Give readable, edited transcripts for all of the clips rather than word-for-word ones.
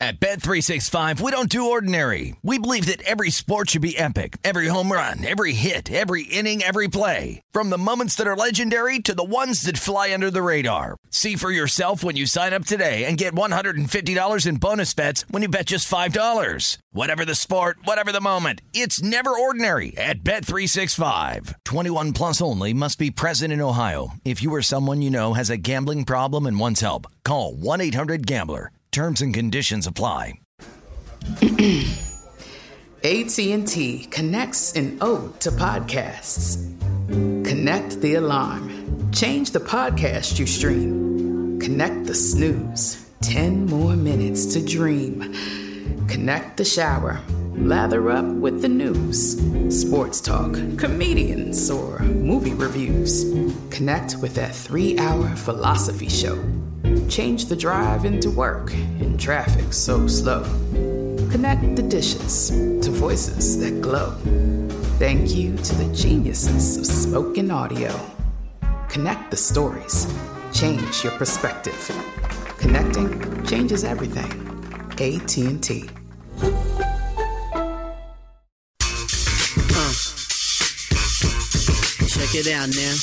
At Bet365, we don't do ordinary. We believe that every sport should be epic. Every home run, every hit, every inning, every play. From the moments that are legendary to the ones that fly under the radar. See for yourself when you sign up today and get $150 in bonus bets when you bet just $5. Whatever the sport, whatever the moment, it's never ordinary at Bet365. 21 plus only. Must be present in Ohio. If you or someone you know has a gambling problem and wants help, call 1-800-GAMBLER. Terms and conditions apply. AT&T connects an ode to podcasts. Connect the alarm. Change the podcast you stream. Connect the snooze. 10 more minutes to dream. Connect the shower. Lather up with the news. Sports talk, comedians, or movie reviews. Connect with that 3-hour philosophy show. Change the drive into work in traffic so slow. Connect the dishes to voices that glow. Thank you to the geniuses of spoken audio. Connect the stories. Change your perspective. Connecting changes everything. AT&T. Check it out now.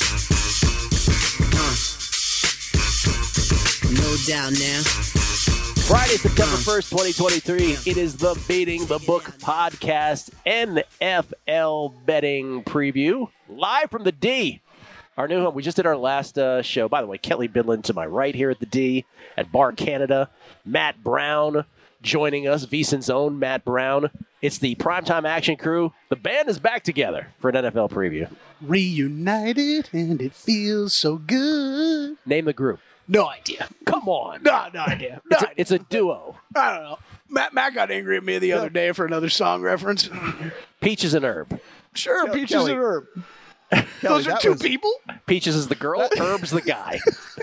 No doubt now. Friday, September 1st, 2023. It is the Beating the Book podcast NFL betting preview. Live from the D. Our new home. We just did our last show. By the way, Kelly Bidlin to my right here at the D at Bar Canada. Matt Brown joining us. VSiN's own Matt Brown. It's the Primetime Action Crew. The band is back together for an NFL preview. Reunited, and it feels so good. Name the group. No idea. Come on. No idea. It's a duo. I don't know. Matt got angry at me the other day for another song reference. Peaches and Herb. Sure, Peaches Kelly. and Herb. Kelly, Those are two people? Peaches is the girl, Herb's the guy.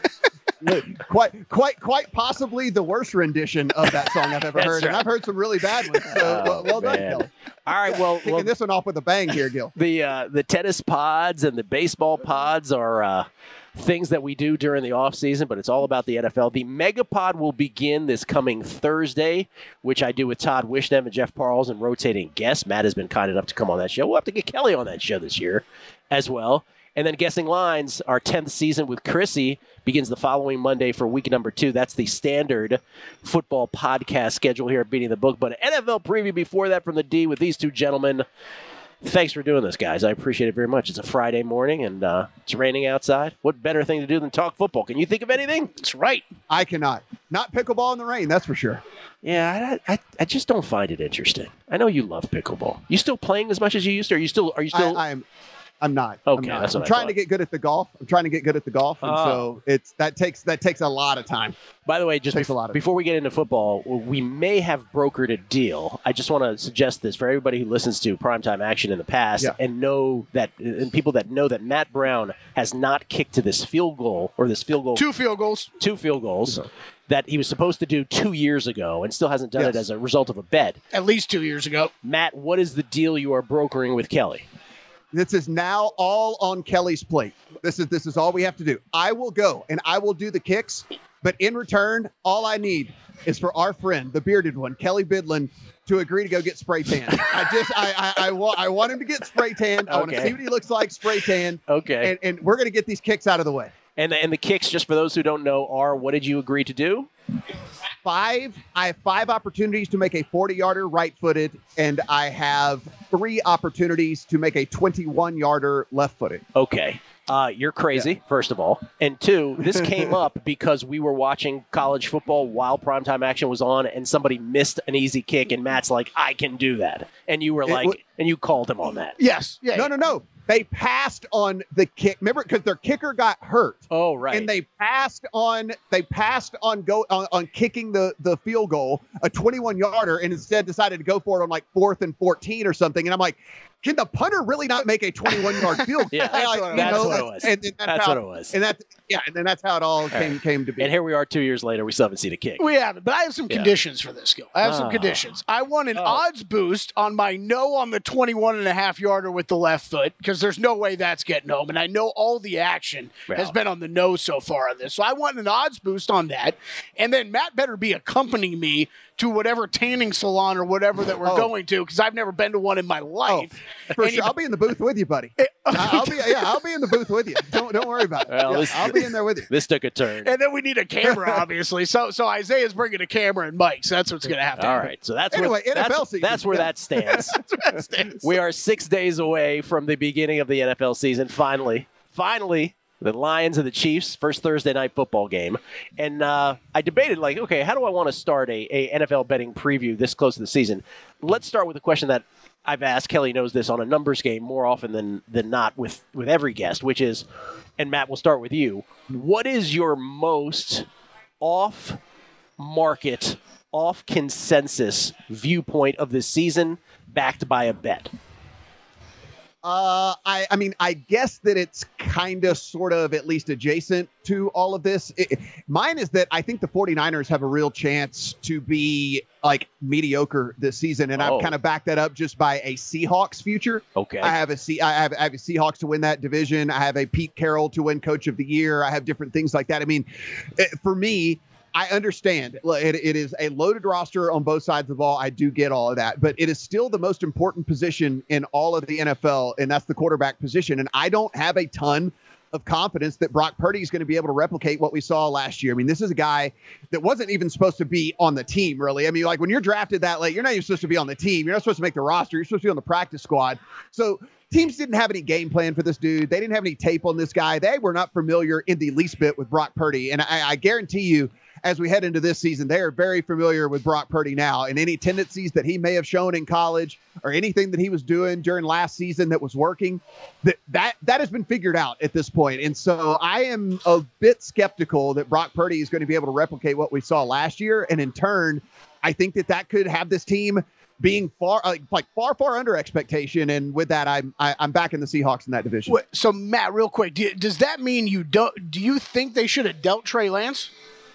Quite possibly the worst rendition of that song I've ever heard, right. and I've heard some really bad ones. So well done, man. Kelly. All right, well, Kicking this one off with a bang here, Gil. the tennis pods and the baseball pods are things that we do during the off season, but it's all about the NFL. The Megapod will begin this coming Thursday, which I do with Todd Wishnev and Jeff Parles and rotating guests. Matt has been kind enough to come on that show. We'll have to get Kelly on that show this year as well. And then Guessing Lines, our 10th season with Chrissy, begins the following Monday for week number 2. That's the standard football podcast schedule here at Beating the Book. But an NFL preview before that from the D with these two gentlemen. Thanks for doing this, guys. I appreciate it very much. It's a Friday morning, and it's raining outside. What better thing to do than talk football? Can you think of anything? That's right. I cannot. Not pickleball in the rain, that's for sure. Yeah, I just don't find it interesting. I know you love pickleball. You still playing as much as you used to? Are you still? I'm not. Okay, I'm not. that's what I'm I trying thought. to get good at the golf. And so that takes a lot of time. By the way, just Takes a lot of before we get into football, we may have brokered a deal. I just want to suggest this for everybody who listens to Primetime Action in the past and people that know that Matt Brown has not kicked to this field goal. Two field goals. That he was supposed to do 2 years ago and still hasn't done it as a result of a bet. At least 2 years ago. Matt, what is the deal you are brokering with Kelly? This is now all on Kelly's plate. This is all we have to do. I will go and I will do the kicks, but in return, all I need is for our friend, the bearded one, Kelly Bidlin, to agree to go get spray tan. I want him to get spray tan. I want to see what he looks like spray tan. Okay. And we're going to get these kicks out of the way. And the kicks, just for those who don't know, are what did you agree to do? I have 5 opportunities to make a 40-yarder right-footed, and I have 3 opportunities to make a 21-yarder left-footed. Okay. You're crazy, first of all. And 2, this came up because we were watching college football while Primetime Action was on, and somebody missed an easy kick, and Matt's like, I can do that. And you were and you called him on that. Yes. Yeah. No. They passed on the kick. Remember, because their kicker got hurt. Oh, right. And they passed on kicking the field goal, a 21-yarder, and instead decided to go for it on like 4th and 14 or something. And I'm like, can the punter really not make a 21-yard field goal? Yeah, that's what it was. And that's what it was. And then that's how it all came to be. And here we are 2 years later. We still haven't seen a kick. We haven't, but I have some conditions for this, Gil. I have some conditions. I want an odds boost on my no on the 21.5-yarder with the left foot, because there's no way that's getting home. And I know all the action has been on the no so far on this. So I want an odds boost on that. And then Matt better be accompanying me to whatever tanning salon or whatever that we're going to, because I've never been to one in my life. For sure. I'll be in the booth with you, buddy. I'll be in the booth with you. Don't worry about it. Well, I'll be in there with you. This took a turn. And then we need a camera, obviously. So Isaiah's bringing a camera and mic, so that's what's going to happen. All right. So that's anyway, NFL season. That's where that stands. We are 6 days away from the beginning of the NFL season. Finally, the Lions and the Chiefs, first Thursday night football game. And I debated, like, okay, how do I want to start a NFL betting preview this close to the season? Let's start with a question that I've asked. Kelly knows this on a numbers game more often than not with every guest, which is, and Matt, we'll start with you. What is your most off-market, off-consensus viewpoint of this season backed by a bet? I mean, I guess that it's kind of sort of at least adjacent to all of this. Mine is that I think the 49ers have a real chance to be like mediocre this season. And I've kind of backed that up just by a Seahawks future. Okay. I have a Seahawks to win that division. I have a Pete Carroll to win Coach of the Year. I have different things like that. I mean, for me, I understand it is a loaded roster on both sides of the ball. I do get all of that, but it is still the most important position in all of the NFL, and that's the quarterback position. And I don't have a ton of confidence that Brock Purdy is going to be able to replicate what we saw last year. I mean, this is a guy that wasn't even supposed to be on the team, really. I mean, like when you're drafted that late, you're not even supposed to be on the team. You're not supposed to make the roster. You're supposed to be on the practice squad. So teams didn't have any game plan for this dude. They didn't have any tape on this guy. They were not familiar in the least bit with Brock Purdy. And I guarantee you, as we head into this season, they are very familiar with Brock Purdy now, and any tendencies that he may have shown in college or anything that he was doing during last season that was working, that has been figured out at this point. And so I am a bit skeptical that Brock Purdy is going to be able to replicate what we saw last year. And in turn, I think that could have this team being far under expectation. And with that, I'm backing the Seahawks in that division. So Matt, real quick, does that mean do you think they should have dealt Trey Lance?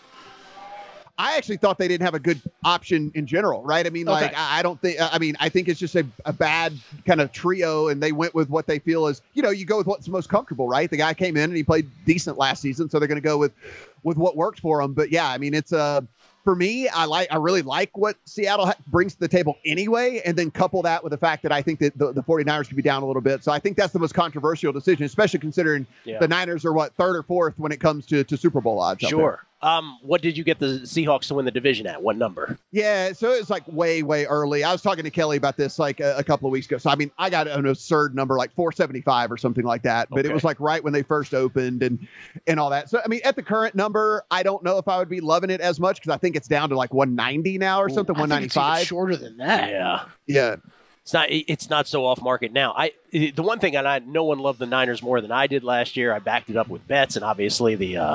I actually thought they didn't have a good option in general, right? I mean, I don't think, I think it's just a bad kind of trio, and they went with what they feel is, you go with what's most comfortable, right? The guy came in and he played decent last season, so they're going to go with what worked for him. But yeah, I mean, it's for me, I really like what Seattle brings to the table anyway, and then couple that with the fact that I think that the 49ers could be down a little bit. So I think that's the most controversial decision, especially considering the Niners are third or fourth when it comes to Super Bowl odds. Sure. What did you get the Seahawks to win the division at? What number? Yeah, so it's like way, way early. I was talking to Kelly about this like a couple of weeks ago. So, I mean, I got an absurd number, like 475 or something like that. But it was like right when they first opened and all that. So, I mean, at the current number, I don't know if I would be loving it as much because I think it's down to like 190 now or something, 195. I think it's even shorter than that. Yeah. It's not so off market now. The one thing, and no one loved the Niners more than I did last year. I backed it up with bets, and obviously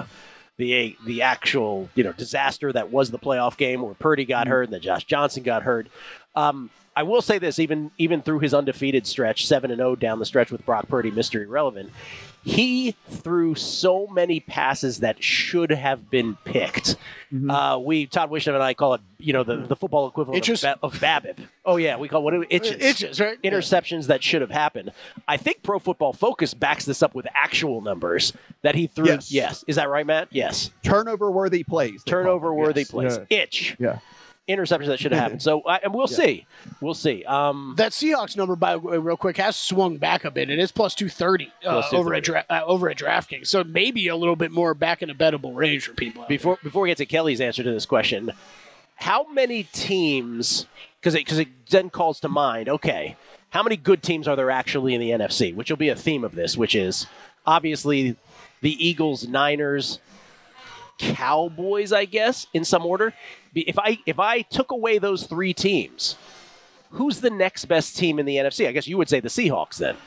the actual disaster that was the playoff game where Purdy got hurt and then Josh Johnson got hurt. I will say this, even through his undefeated stretch, 7-0 down the stretch with Brock Purdy, Mr. Irrelevant, he threw so many passes that should have been picked. Todd Wisham and I call it, the football equivalent of BABIP. Oh yeah, we call it itches. Itches, right? Interceptions that should have happened. I think Pro Football Focus backs this up with actual numbers that he threw. Yes. Is that right, Matt? Yes. Turnover-worthy plays. Turnover-worthy plays. Yeah. Itch. Yeah. Interceptions that should have happened. So, and we'll see. We'll see. That Seahawks number, by the way, real quick, has swung back a bit. It is plus 230 over at DraftKings. So maybe a little bit more back in a bettable range for people. Before we get to Kelly's answer to this question, how many teams? Because it then calls to mind. Okay, how many good teams are there actually in the NFC? Which will be a theme of this, which is obviously the Eagles, Niners, Cowboys, I guess, in some order. If I took away those three teams, who's the next best team in the NFC? I guess you would say the Seahawks then.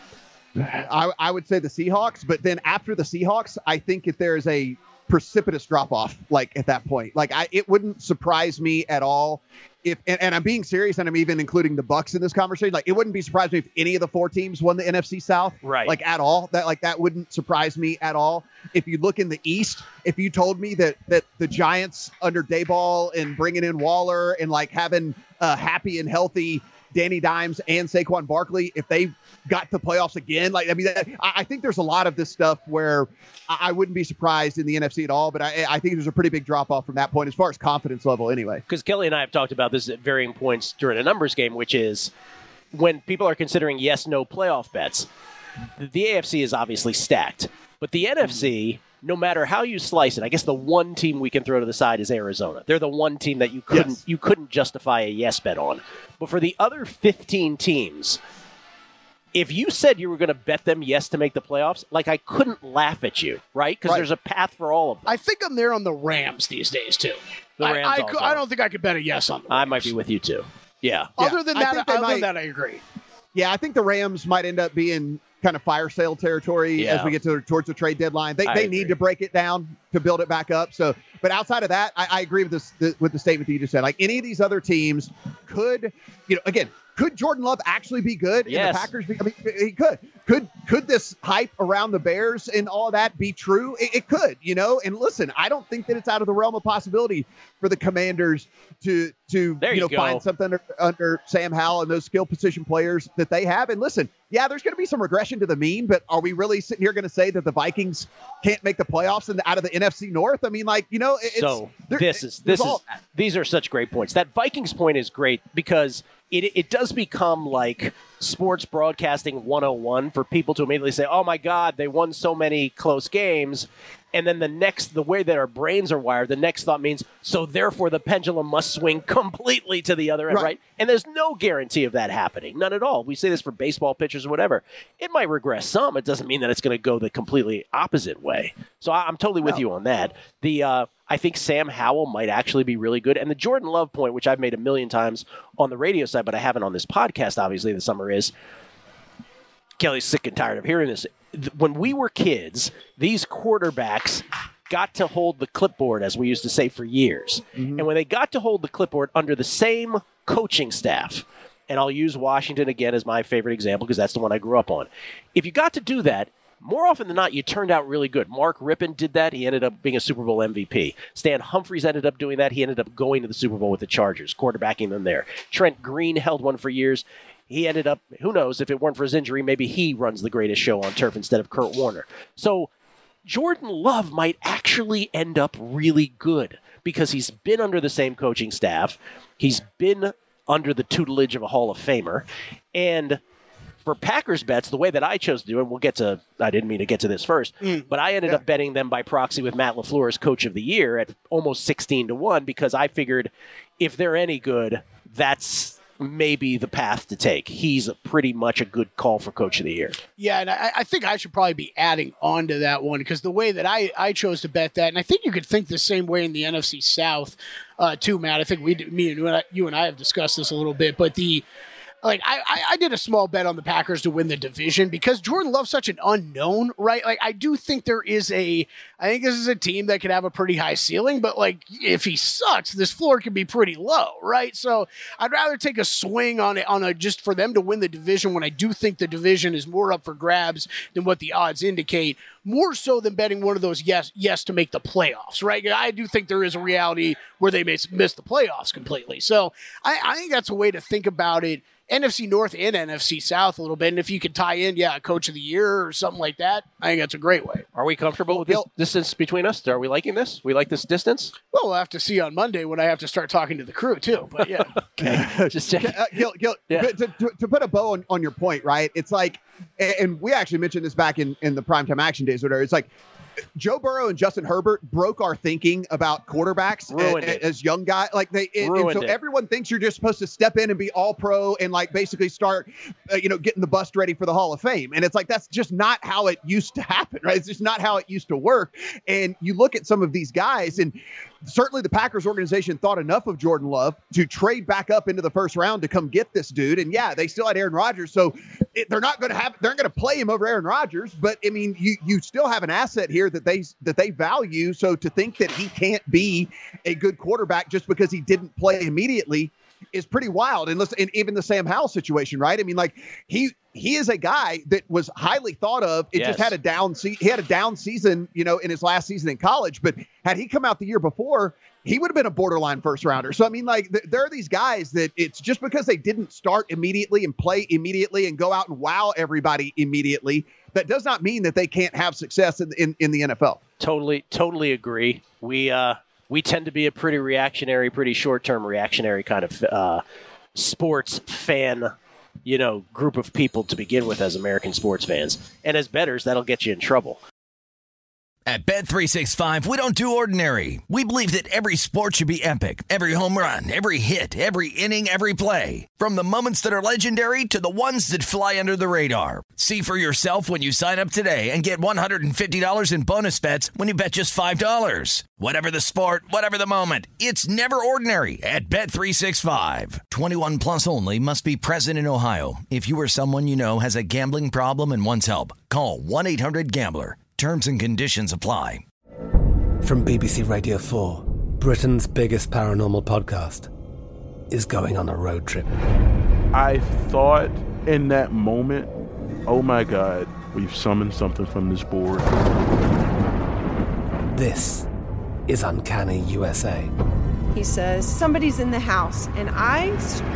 I would say the Seahawks, but then after the Seahawks, I think if there is a precipitous drop-off, like at that point, it wouldn't surprise me at all if, and I'm being serious, and I'm even including the Bucs in this conversation. Like, it wouldn't be surprised me if any of the four teams won the NFC South, right? Like at all. That wouldn't surprise me at all. If you look in the East, if you told me that the Giants under Dayball and bringing in Waller and like having a happy and healthy Danny Dimes and Saquon Barkley, if they got to playoffs again, I think there's a lot of this stuff where I wouldn't be surprised in the NFC at all, but I think there's a pretty big drop-off from that point as far as confidence level anyway. Because Kelly and I have talked about this at varying points during a numbers game, which is when people are considering yes-no playoff bets, the AFC is obviously stacked. But the NFC, no matter how you slice it, I guess the one team we can throw to the side is Arizona. They're the one team that you couldn't justify a yes bet on. But for the other 15 teams, if you said you were going to bet them yes to make the playoffs, I couldn't laugh at you, right? Because there's a path for all of them. I think I'm there on the Rams these days, too. The Rams also. I don't think I could bet a yes on them. I might be with you, too. Yeah. Other than that, I agree. Yeah, I think the Rams might end up being kind of fire sale territory as we get towards the trade deadline. They need to break it down to build it back up. So, but outside of that, I agree with with the statement that you just said. Any of these other teams could, could Jordan Love actually be good? Yes. And the Packers, he could. Could this hype around the Bears and all that be true? It could, And listen, I don't think that it's out of the realm of possibility for the Commanders to find something under Sam Howell and those skill position players that they have. And listen, there's going to be some regression to the mean, but are we really sitting here going to say that the Vikings can't make the playoffs out of the NFC North? These are such great points. That Vikings point is great because it does become like sports broadcasting 101 for people to immediately say, oh my God, they won so many close games. And then the way that our brains are wired, the next thought means, so therefore the pendulum must swing completely to the other end, right? And there's no guarantee of that happening. None at all. We say this for baseball pitchers or whatever. It might regress some. It doesn't mean that it's going to go the completely opposite way. So I'm totally with you on that. I think Sam Howell might actually be really good. And the Jordan Love point, which I've made a million times on the radio side, but I haven't on this podcast, obviously, this summer is, Kelly's sick and tired of hearing this. When we were kids, these quarterbacks got to hold the clipboard, as we used to say, for years. Mm-hmm. And when they got to hold the clipboard under the same coaching staff, and I'll use Washington again as my favorite example because that's the one I grew up on. If you got to do that, more often than not, you turned out really good. Mark Rippon did that. He ended up being a Super Bowl MVP. Stan Humphries ended up doing that. He ended up going to the Super Bowl with the Chargers, quarterbacking them there. Trent Green held one for years. He ended up, who knows, if it weren't for his injury, maybe he runs the greatest show on turf instead of Kurt Warner. So Jordan Love might actually end up really good because he's been under the same coaching staff. He's been under the tutelage of a Hall of Famer. And for Packers bets, the way that I chose to do it, I didn't mean to get to this first, but I ended up betting them by proxy with Matt LaFleur as coach of the year at almost 16-1 because I figured if they're any good, that's maybe the path to take. He's pretty much a good call for coach of the year. Yeah, and I think I should probably be adding on to that one because the way that I chose to bet that, and I think you could think the same way in the NFC South too, Matt. I think you and I have discussed this a little bit, but I did a small bet on the Packers to win the division because Jordan Love's such an unknown, right? I do think I think this is a team that could have a pretty high ceiling, but if he sucks, this floor can be pretty low, right? So I'd rather take a swing on it just for them to win the division when I do think the division is more up for grabs than what the odds indicate, more so than betting one of those yes to make the playoffs, right? I do think there is a reality where they may miss the playoffs completely. So I think that's a way to think about it. NFC North and NFC South a little bit. And if you could tie in, coach of the year or something like that, I think that's a great way. Are we comfortable with this distance between us? Are we liking this? We like this distance? Well, we'll have to see on Monday when I have to start talking to the crew too. But yeah. Okay. Just check. Gil, to put a bow on your point, right? It's like, and we actually mentioned this back in the primetime action days, whatever. It's like, Joe Burrow and Justin Herbert broke our thinking about quarterbacks as young guys. Everyone thinks you're just supposed to step in and be all pro and basically start, getting the bust ready for the Hall of Fame. And it's that's just not how it used to happen, right? It's just not how it used to work. And you look at some of these guys, and certainly the Packers organization thought enough of Jordan Love to trade back up into the first round to come get this dude. And they still had Aaron Rodgers. So they're not going to play him over Aaron Rodgers, but I mean, you still have an asset here that they value. So to think that he can't be a good quarterback just because he didn't play immediately is pretty wild. And listen, and even the Sam Howell situation, right? I mean, like he is a guy that was highly thought of. It just had a down he had a down season, in his last season in college. But had he come out the year before, he would have been a borderline first rounder. So, I mean, like there are these guys that it's just because they didn't start immediately and play immediately and go out and wow everybody immediately, that does not mean that they can't have success in the NFL. Totally agree. We tend to be a pretty reactionary, pretty short-term reactionary kind of sports fan, group of people to begin with as American sports fans. And as bettors, that'll get you in trouble. At Bet365, we don't do ordinary. We believe that every sport should be epic. Every home run, every hit, every inning, every play. From the moments that are legendary to the ones that fly under the radar. See for yourself when you sign up today and get $150 in bonus bets when you bet just $5. Whatever the sport, whatever the moment, it's never ordinary at Bet365. 21 plus only. Must be present in Ohio. If you or someone you know has a gambling problem and wants help, call 1-800-GAMBLER. Terms and conditions apply. From BBC Radio 4, Britain's biggest paranormal podcast is going on a road trip. I thought in that moment, oh my God, we've summoned something from this board. This is Uncanny USA. He says, somebody's in the house, and I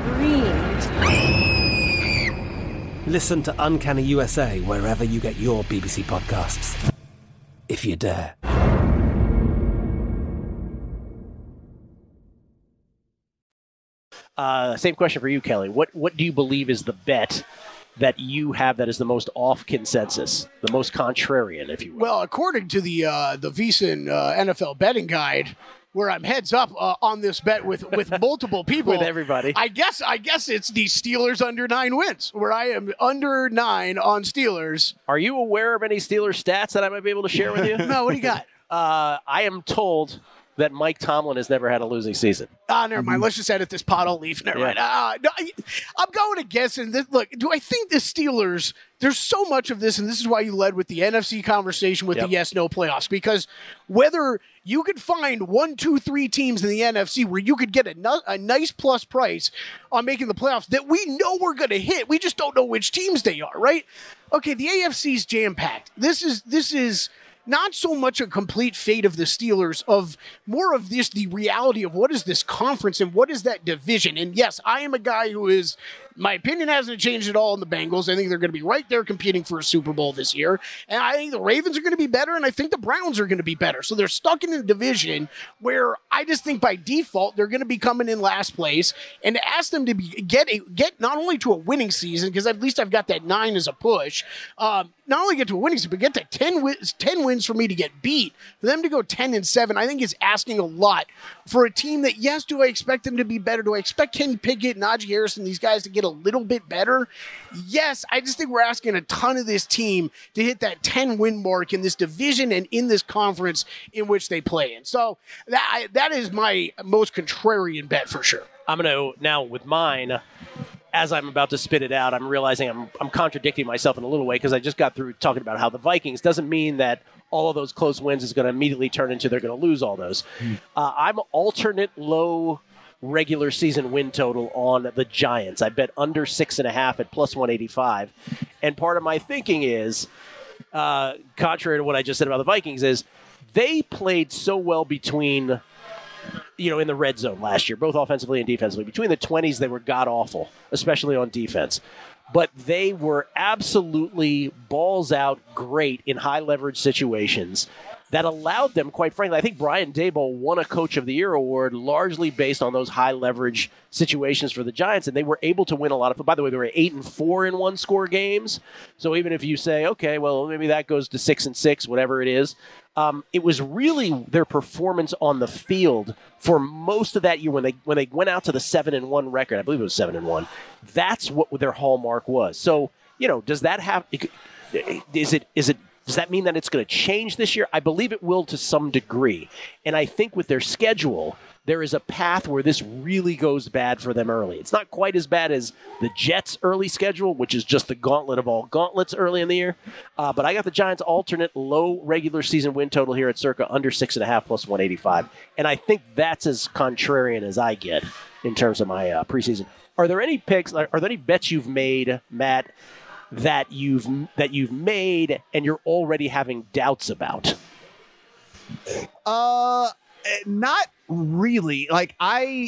screamed. Listen to Uncanny USA wherever you get your BBC podcasts, if you dare. Same question for you, Kelly. What do you believe is the bet that you have that is the most off consensus, the most contrarian, if you will? Well, according to the VSiN NFL betting guide, where I'm heads up on this bet with multiple people, with everybody, I guess it's the Steelers under 9 wins, where I am under 9 on Steelers. Are you aware of any Steelers stats that I might be able to share with you? No, what do you got? I am told that Mike Tomlin has never had a losing season. Never mind. Let's just edit this pot of leaf. Never mind. No, I'm going to guess. And look, do I think the Steelers, there's so much of this, and this is why you led with the NFC conversation with the yes-no playoffs, because whether you could find 1, 2, 3 teams in the NFC where you could get a nice plus price on making the playoffs that we know we're going to hit. We just don't know which teams they are, right? Okay, the AFC's jam-packed. This is not so much a complete fate of the Steelers, of more of this, the reality of what is this conference and what is that division. And yes, I am a guy who is, my opinion hasn't changed at all on the Bengals. I think they're going to be right there competing for a Super Bowl this year. And I think the Ravens are going to be better, and I think the Browns are going to be better. So they're stuck in a division where I just think by default they're going to be coming in last place. And to ask them to get not only to a winning season, because at least I've got that 9 as a push, not only get to a winning season, but get to 10 wins for me to get beat. For them to go 10-7, I think is asking a lot for a team that, yes, do I expect them to be better? Do I expect Kenny Pickett, Najee Harris, and these guys to get a little bit better? Yes, I just think we're asking a ton of this team to hit that 10-win mark in this division and in this conference in which they play in. So that is my most contrarian bet for sure. I'm going to, now with mine, as I'm about to spit it out, I'm realizing I'm contradicting myself in a little way, because I just got through talking about how the Vikings doesn't mean that all of those close wins is going to immediately turn into they're going to lose all those. I'm alternate low regular season win total on the Giants. I bet under 6.5 at plus 185. And part of my thinking is, contrary to what I just said about the Vikings, is they played so well between, in the red zone last year, both offensively and defensively. Between the 20s, they were god-awful, especially on defense. But they were absolutely balls out great in high-leverage situations that allowed them, quite frankly, I think Brian Daboll won a Coach of the Year award largely based on those high-leverage situations for the Giants, and they were able to win a lot of them. By the way, they were 8-4 in one-score games. So even if you say, okay, well, maybe that goes to 6-6, whatever it is, it was really their performance on the field for most of that year when they went out to the 7-1 record. I believe it was 7-1. That's what their hallmark was. So, does that have? Is it Does that mean that it's going to change this year? I believe it will to some degree. And I think with their schedule, there is a path where this really goes bad for them early. It's not quite as bad as the Jets' early schedule, which is just the gauntlet of all gauntlets early in the year. But I got the Giants' alternate low regular season win total here at circa under 6.5 plus 185. And I think that's as contrarian as I get in terms of my preseason. Are there any picks? Are there any bets you've made, Matt, that you've made and you're already having doubts about? Not really. Like a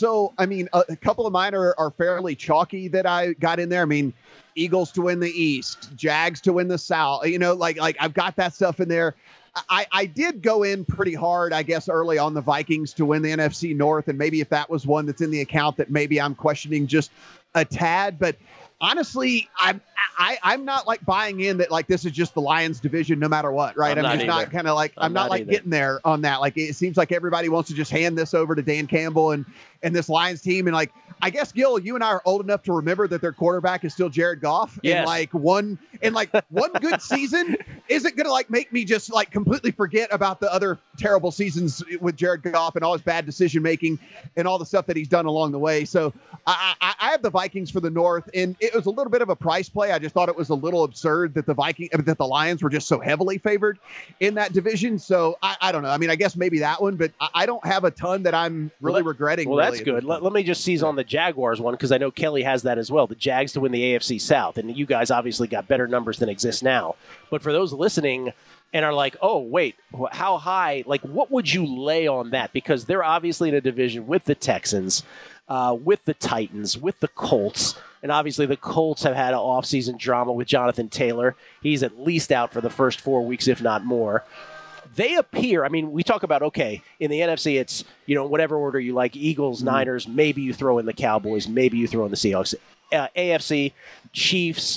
couple of mine are fairly chalky that I got in there. I mean, Eagles to win the East, Jags to win the South. Like I've got that stuff in there. I did go in pretty hard, I guess, early on the Vikings to win the NFC North, and maybe if that was one that's in the account that maybe I'm questioning just a tad, but honestly, I'm not like buying in that like this is just the Lions division no matter what, right? I'm just not kind of like I'm not like getting there on that. Like it seems like everybody wants to just hand this over to Dan Campbell and this Lions team, and like I guess Gil, you and I are old enough to remember that their quarterback is still Jared Goff. Yes. And like one good season isn't gonna like make me just like completely forget about the other terrible seasons with Jared Goff and all his bad decision making and all the stuff that he's done along the way. So I have the Vikings for the North, and it was a little bit of a price play. I just thought it was a little absurd that the Lions were just so heavily favored in that division. So I don't know. I mean, I guess maybe that one, but I don't have a ton that I'm really regretting. Well, that's good. Let me just seize on the Jaguars one, because I know Kelly has that as well. The Jags to win the AFC South, and you guys obviously got better numbers than exist now. But for those listening and are like, oh, wait, how high? Like, what would you lay on that? Because they're obviously in a division with the Texans, with the Titans, with the Colts. And obviously the Colts have had an offseason drama with Jonathan Taylor. He's at least out for the first 4 weeks, if not more. They appear, I mean, we talk about, okay, in the NFC, it's, whatever order you like, Eagles, Niners, maybe you throw in the Cowboys, maybe you throw in the Seahawks. AFC, Chiefs,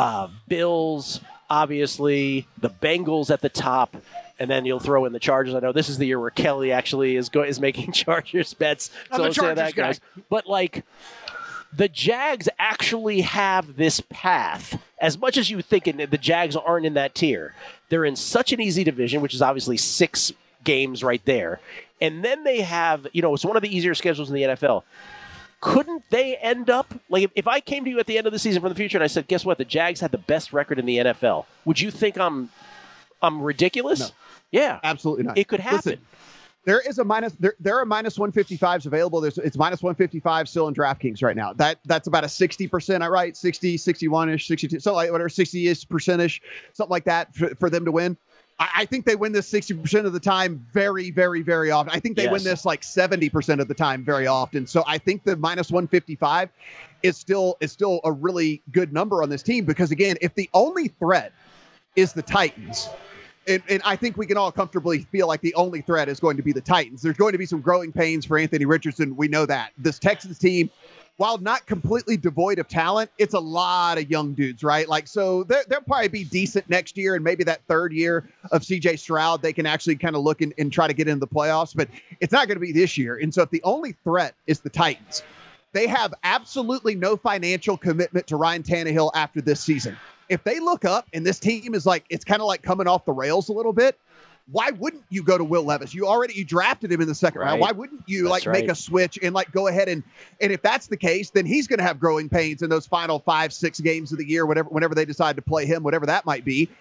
Bills, obviously, the Bengals at the top, and then you'll throw in the Chargers. I know this is the year where Kelly actually is making Chargers bets. So let's say that, guys. But, like, the Jags actually have this path. As much as you think the Jags aren't in that tier, they're in such an easy division, which is obviously 6 games right there. And then they have, it's one of the easier schedules in the NFL. Couldn't they end up, like if I came to you at the end of the season from the future and I said, guess what, the Jags had the best record in the NFL, would you think I'm ridiculous? No. Yeah. Absolutely not. It could happen. Listen, there is a minus. There are minus 155s available. It's minus 155 still in DraftKings right now. That's about a 60%. Right, 60, 61ish, 62, so like whatever 60ish percentish, something like that for them to win. I think they win this 60% of the time very, very, very often. I think they win this like 70% of the time very often. So I think the minus 155 is still a really good number on this team, because again, if the only threat is the Titans. And I think we can all comfortably feel like the only threat is going to be the Titans. There's going to be some growing pains for Anthony Richardson. We know that. This Texans team, while not completely devoid of talent, it's a lot of young dudes, right? Like, so they'll probably be decent next year, and maybe that third year of C.J. Stroud, they can actually kind of look and try to get into the playoffs, but it's not going to be this year. And so if the only threat is the Titans, they have absolutely no financial commitment to Ryan Tannehill after this season. If they look up and this team is like, it's kind of like coming off the rails a little bit, why wouldn't you go to Will Levis? You drafted him in the second round. Why wouldn't you make a switch and like go ahead and if that's the case, then he's going to have growing pains in those final 5-6 games of the year, whenever they decide to play him, whatever that might be.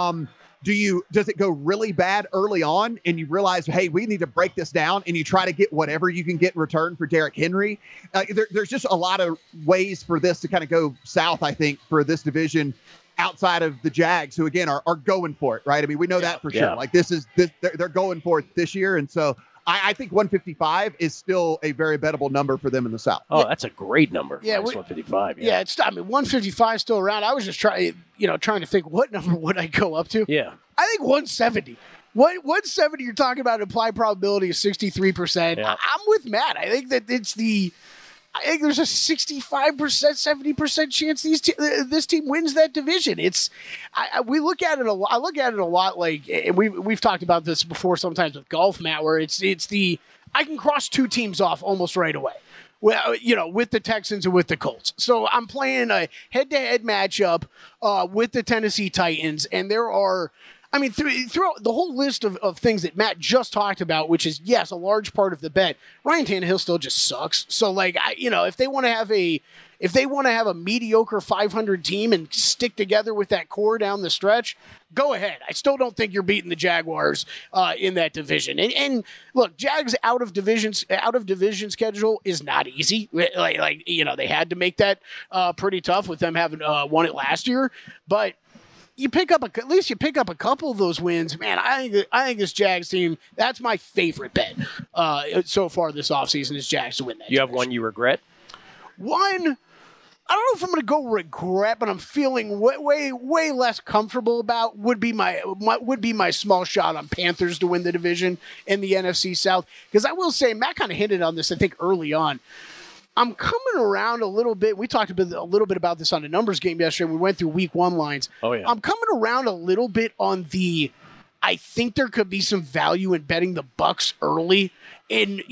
Does it go really bad early on and you realize, hey, we need to break this down, and you try to get whatever you can get in return for Derrick Henry? There's just a lot of ways for this to kind of go south, I think, for this division outside of the Jags, who again are going for it, right? I mean, we know that for sure. Like they're going for it this year. And so I think 155 is still a very bettable number for them in the South. Oh, that's a great number. Yeah, 155. Yeah, it's 155 is still around. I was just trying to think what number would I go up to. Yeah, I think 170. 170. You're talking about implied probability of 63%. Yeah. I'm with Matt. I think that I think there's a 65%, 70% chance this team wins that division. We look at it a lot. I look at it a lot like, and we've talked about this before sometimes with golf, Matt, where it's I can cross 2 teams off almost right away. well, with the Texans and with the Colts. So I'm playing a head-to-head matchup with the Tennessee Titans, and there are, throughout the whole list of things that Matt just talked about, which is, yes, a large part of the bet, Ryan Tannehill still just sucks. So, if they want to have a mediocre 500 team and stick together with that core down the stretch, go ahead. I still don't think you're beating the Jaguars in that division. And look, Jags out of division schedule is not easy. They had to make that pretty tough with them having won it last year, but you pick up a couple of those wins, man. I think this Jags team, that's my favorite bet so far this offseason is Jags to win that. You have one you regret? One, I don't know if I'm going to go regret, but I'm feeling way less comfortable about would be my small shot on Panthers to win the division in the NFC South. Because I will say, Matt kind of hinted on this, I think, early on. I'm coming around a little bit. We talked a little bit about this on the numbers game yesterday. We went through week 1 lines. Oh, yeah. I'm coming around a little bit on I think there could be some value in betting the Bucs early. And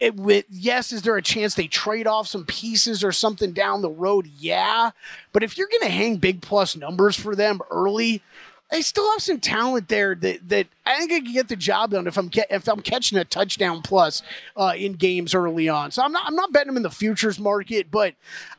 is there a chance they trade off some pieces or something down the road? Yeah. But if you're going to hang big plus numbers for them early, they still have some talent there that I think I can get the job done if I'm catching a touchdown plus in games early on. So I'm not betting them in the futures market, but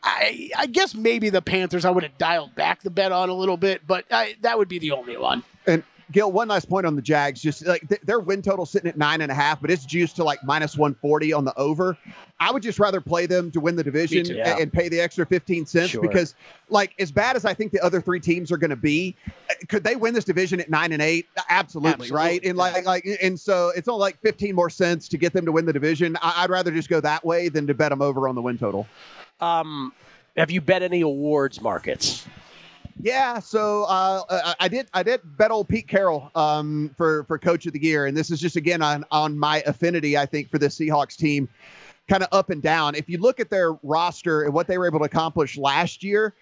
I guess maybe the Panthers I would have dialed back the bet on a little bit, but that would be the only one. And Gil, one last point on the Jags, just their win total sitting at 9.5, but it's juiced to minus 140 on the over. I would just rather play them to win the division and pay the extra 15 cents because as bad as I think the other 3 teams are going to be, could they win this division at 9-8? Absolutely. Right. And and so it's only 15 more cents to get them to win the division. I'd rather just go that way than to bet them over on the win total. Have you bet any awards markets? Yeah, so I did bet old Pete Carroll for Coach of the Year, and this is just again on my affinity, I think, for the Seahawks team, kind of up and down. If you look at their roster and what they were able to accomplish last year,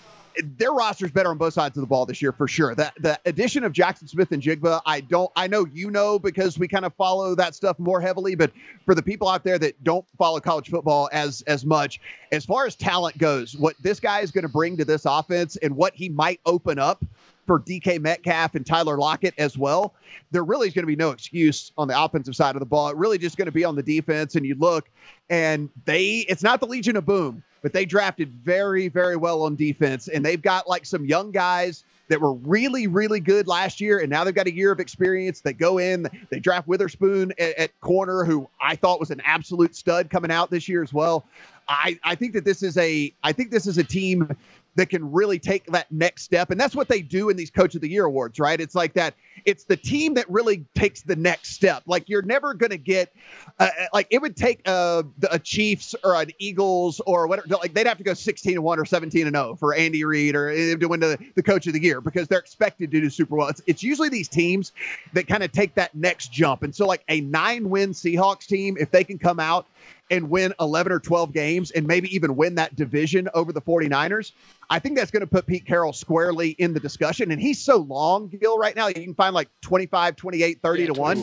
their roster's better on both sides of the ball this year for sure. The addition of Jackson Smith and Jigba, I know because we kind of follow that stuff more heavily, but for the people out there that don't follow college football as much, as far as talent goes, what this guy is going to bring to this offense and what he might open up for DK Metcalf and Tyler Lockett as well, there really is going to be no excuse on the offensive side of the ball. It really just going to be on the defense. And you look, and it's not the Legion of Boom, but they drafted very, very well on defense. And they've got some young guys that were really, really good last year. And now they've got a year of experience. They go in, they draft Witherspoon at corner, who I thought was an absolute stud coming out this year as well. I think this is a team that can really take that next step. And that's what they do in these Coach of the Year awards, right? It's like that. It's the team that really takes the next step. You're never going to get, it would take a Chiefs or an Eagles or whatever. They'd have to go 16-1 or 17-0 for Andy Reid or to win the Coach of the Year because they're expected to do super well. It's usually these teams that kind of take that next jump. And so a 9-win Seahawks team, if they can come out and win 11 or 12 games and maybe even win that division over the 49ers, I think that's going to put Pete Carroll squarely in the discussion. And he's so long, Gil, right now. You can find 25, 28, 30 to 1.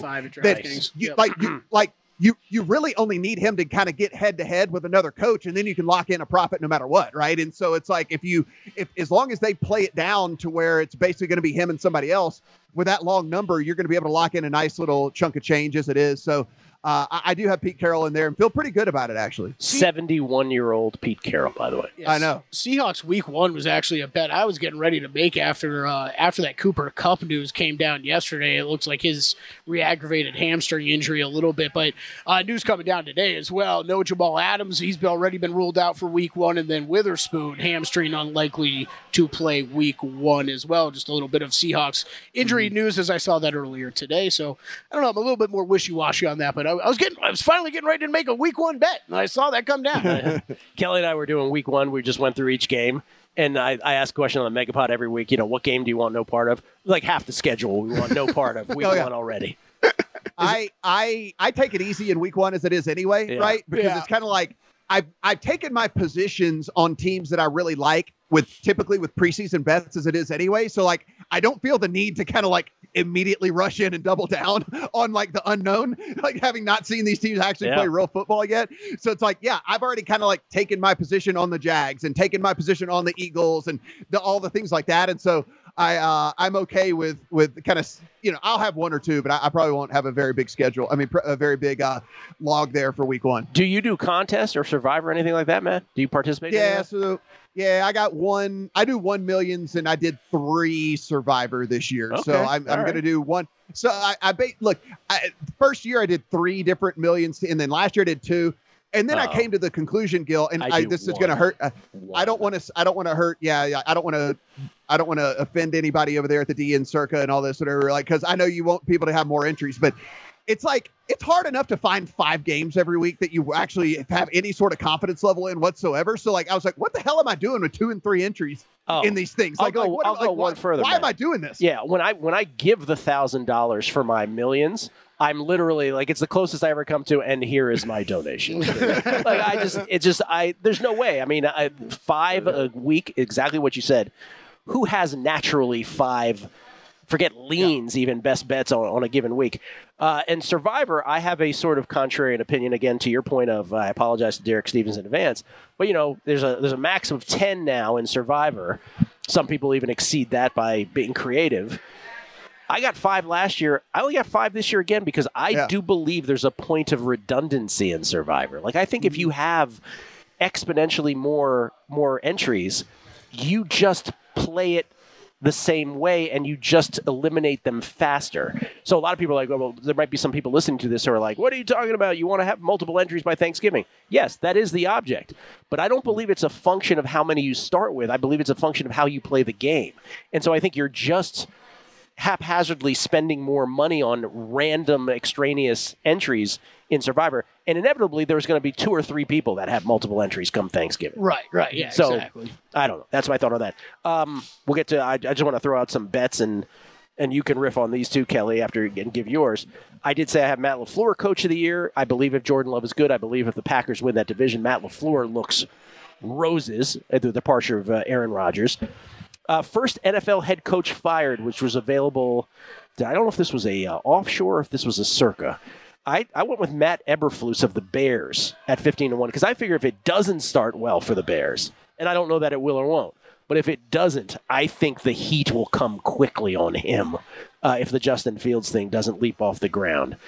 That you really only need him to kind of get head to head with another coach, and then you can lock in a profit no matter what, right? And so it's if as long as they play it down to where it's basically going to be him and somebody else with that long number, you're going to be able to lock in a nice little chunk of change as it is. So I do have Pete Carroll in there and feel pretty good about it, actually. 71-year-old Pete Carroll, by the way. Yes. I know. Seahawks week 1 was actually a bet I was getting ready to make after that Cooper Kupp news came down yesterday. It looks like his re-aggravated hamstring injury a little bit, but news coming down today as well. No Jamal Adams. He's already been ruled out for week 1, and then Witherspoon, hamstring unlikely to play week 1 as well. Just a little bit of Seahawks injury news as I saw that earlier today. So I don't know. I'm a little bit more wishy-washy on that, but I was finally getting ready to make a week 1 bet, and I saw that come down. Kelly and I were doing week 1. We just went through each game, and I ask a question on the Megapod every week. What game do you want no part of? Half the schedule we want no part of. Week 1 already. I take it easy in week 1 as it is anyway, right? Because it's kind of I've taken my positions on teams that I really like typically with preseason bets as it is anyway. So like, I don't feel the need to kind of like immediately rush in and double down on like the unknown, like having not seen these teams actually play real football yet. So it's like, yeah, I've already kind of like taken my position on the Jags and taken my position on the Eagles and all the things like that. And so I'm okay with kind of, I'll have one or two, but I probably won't have a very big schedule. I mean, a very big log there for week one. Do you do contest or Survivor or anything like that, Matt? Do you participate? Yeah. I got one. I do 1 millions and I did 3 Survivor this year. Okay, so I'm going to do one. So first year I did 3 different millions and then last year I did 2. And then I came to the conclusion, Gil, and this is going to hurt. I don't want to hurt. Yeah. I don't want to offend anybody over there at the DN Circa and all this, whatever. Like, because I know you want people to have more entries, but it's like it's hard enough to find 5 games every week that you actually have any sort of confidence level in whatsoever. So like, I was like, what the hell am I doing with 2 and 3 entries in these things? I'll go one further. Why am I doing this? Yeah, when I give the $1,000 for my millions, I'm literally like, it's the closest I ever come to, and here is my donation. There's no way. I mean, 5 a week, exactly what you said. Who has naturally 5? Forget leans, even best bets on a given week. And Survivor, I have a sort of contrarian opinion, again, to your point of, I apologize to Derek Stevens in advance, but, there's a max of 10 now in Survivor. Some people even exceed that by being creative. I got 5 last year. I only got 5 this year again because I do believe there's a point of redundancy in Survivor. Like, I think if you have exponentially more entries, you just play it the same way and you just eliminate them faster. So a lot of people are like, well, there might be some people listening to this who are like, what are you talking about? You want to have multiple entries by Thanksgiving? Yes, that is the object. But I don't believe it's a function of how many you start with. I believe it's a function of how you play the game. And so I think you're just haphazardly spending more money on random extraneous entries in Survivor. And inevitably, there's going to be 2 or 3 people that have multiple entries come Thanksgiving. Right, yeah, so, exactly. I don't know. That's my thought on that. We'll get to, I just want to throw out some bets, and you can riff on these too, Kelly, after and give yours. I did say I have Matt LaFleur Coach of the Year. I believe if Jordan Love is good, I believe if the Packers win that division, Matt LaFleur looks roses at the departure of Aaron Rodgers. First NFL head coach fired, which was available. I don't know if this was a offshore or if this was a circa. I went with Matt Eberflus of the Bears at 15-1 because I figure if it doesn't start well for the Bears, and I don't know that it will or won't, but if it doesn't, I think the heat will come quickly on him if the Justin Fields thing doesn't leap off the ground.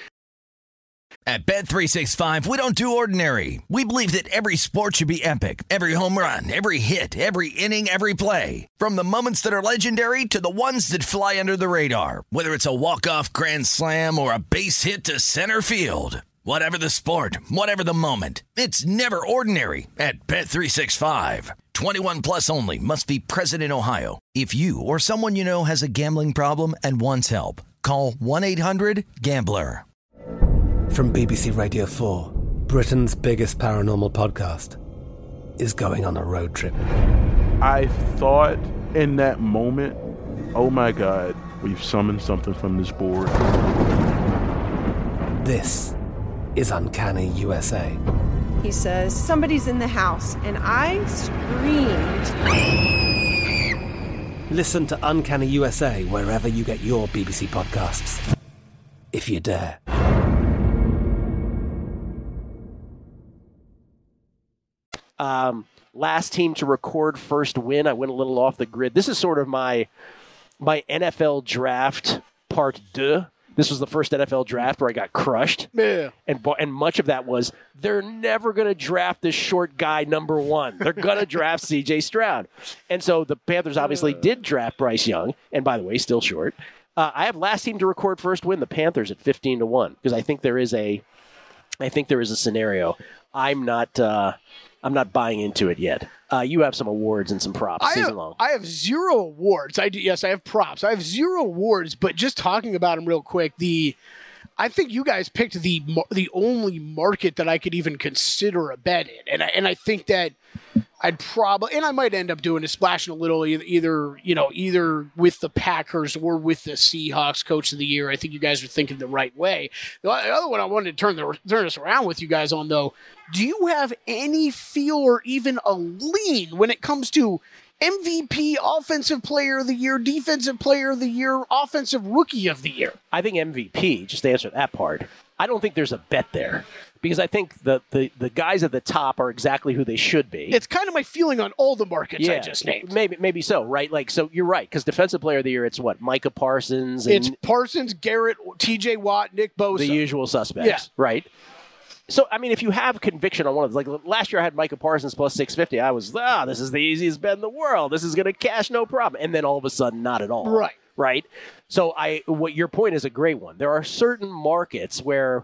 At Bet365, we don't do ordinary. We believe that every sport should be epic. Every home run, every hit, every inning, every play. From the moments that are legendary to the ones that fly under the radar. Whether it's a walk-off grand slam or a base hit to center field. Whatever the sport, whatever the moment. It's never ordinary at Bet365. 21 plus only. Must be present in Ohio. If you or someone you know has a gambling problem and wants help, call 1-800-GAMBLER. From BBC Radio 4, Britain's biggest paranormal podcast is going on a road trip. I thought in that moment, oh my God, we've summoned something from this board. This is Uncanny USA. He says, somebody's in the house, and I screamed. Listen to Uncanny USA wherever you get your BBC podcasts, if you dare. Last team to record first win. I went a little off the grid. This is sort of my NFL draft part 2. This was the first NFL draft where I got crushed. Yeah. And much of that was they're never going to draft this short guy number 1. They're going to draft C.J. Stroud. And so the Panthers obviously did draft Bryce Young. And by the way, still short. I have last team to record first win, the Panthers at 15-1, because I think there is a scenario. I'm not buying into it yet. You have some awards and some props season long. I have 0 awards. Yes, I have props. I have 0 awards, but just talking about them real quick, I think you guys picked the only market that I could even consider a bet in, and I think that I'd probably, and I might end up doing is splashing a little either with the Packers or with the Seahawks Coach of the Year. I think you guys are thinking the right way. The other one I wanted to turn this around with you guys on, though, do you have any feel or even a lean when it comes to MVP, Offensive Player of the Year, Defensive Player of the Year, Offensive Rookie of the Year? I think MVP, just to answer that part, I don't think there's a bet there. Because I think the guys at the top are exactly who they should be. It's kind of my feeling on all the markets I just named. Maybe so, right? Like, so you're right, because Defensive Player of the Year, it's what? Micah Parsons. And it's Parsons, Garrett, TJ Watt, Nick Bosa. The usual suspects, right? So, I mean, if you have conviction on one of those, like last year I had Micah Parsons plus 650. I was, this is the easiest bet in the world. This is going to cash no problem. And then all of a sudden, not at all. Right? So, what your point is a great one. There are certain markets where,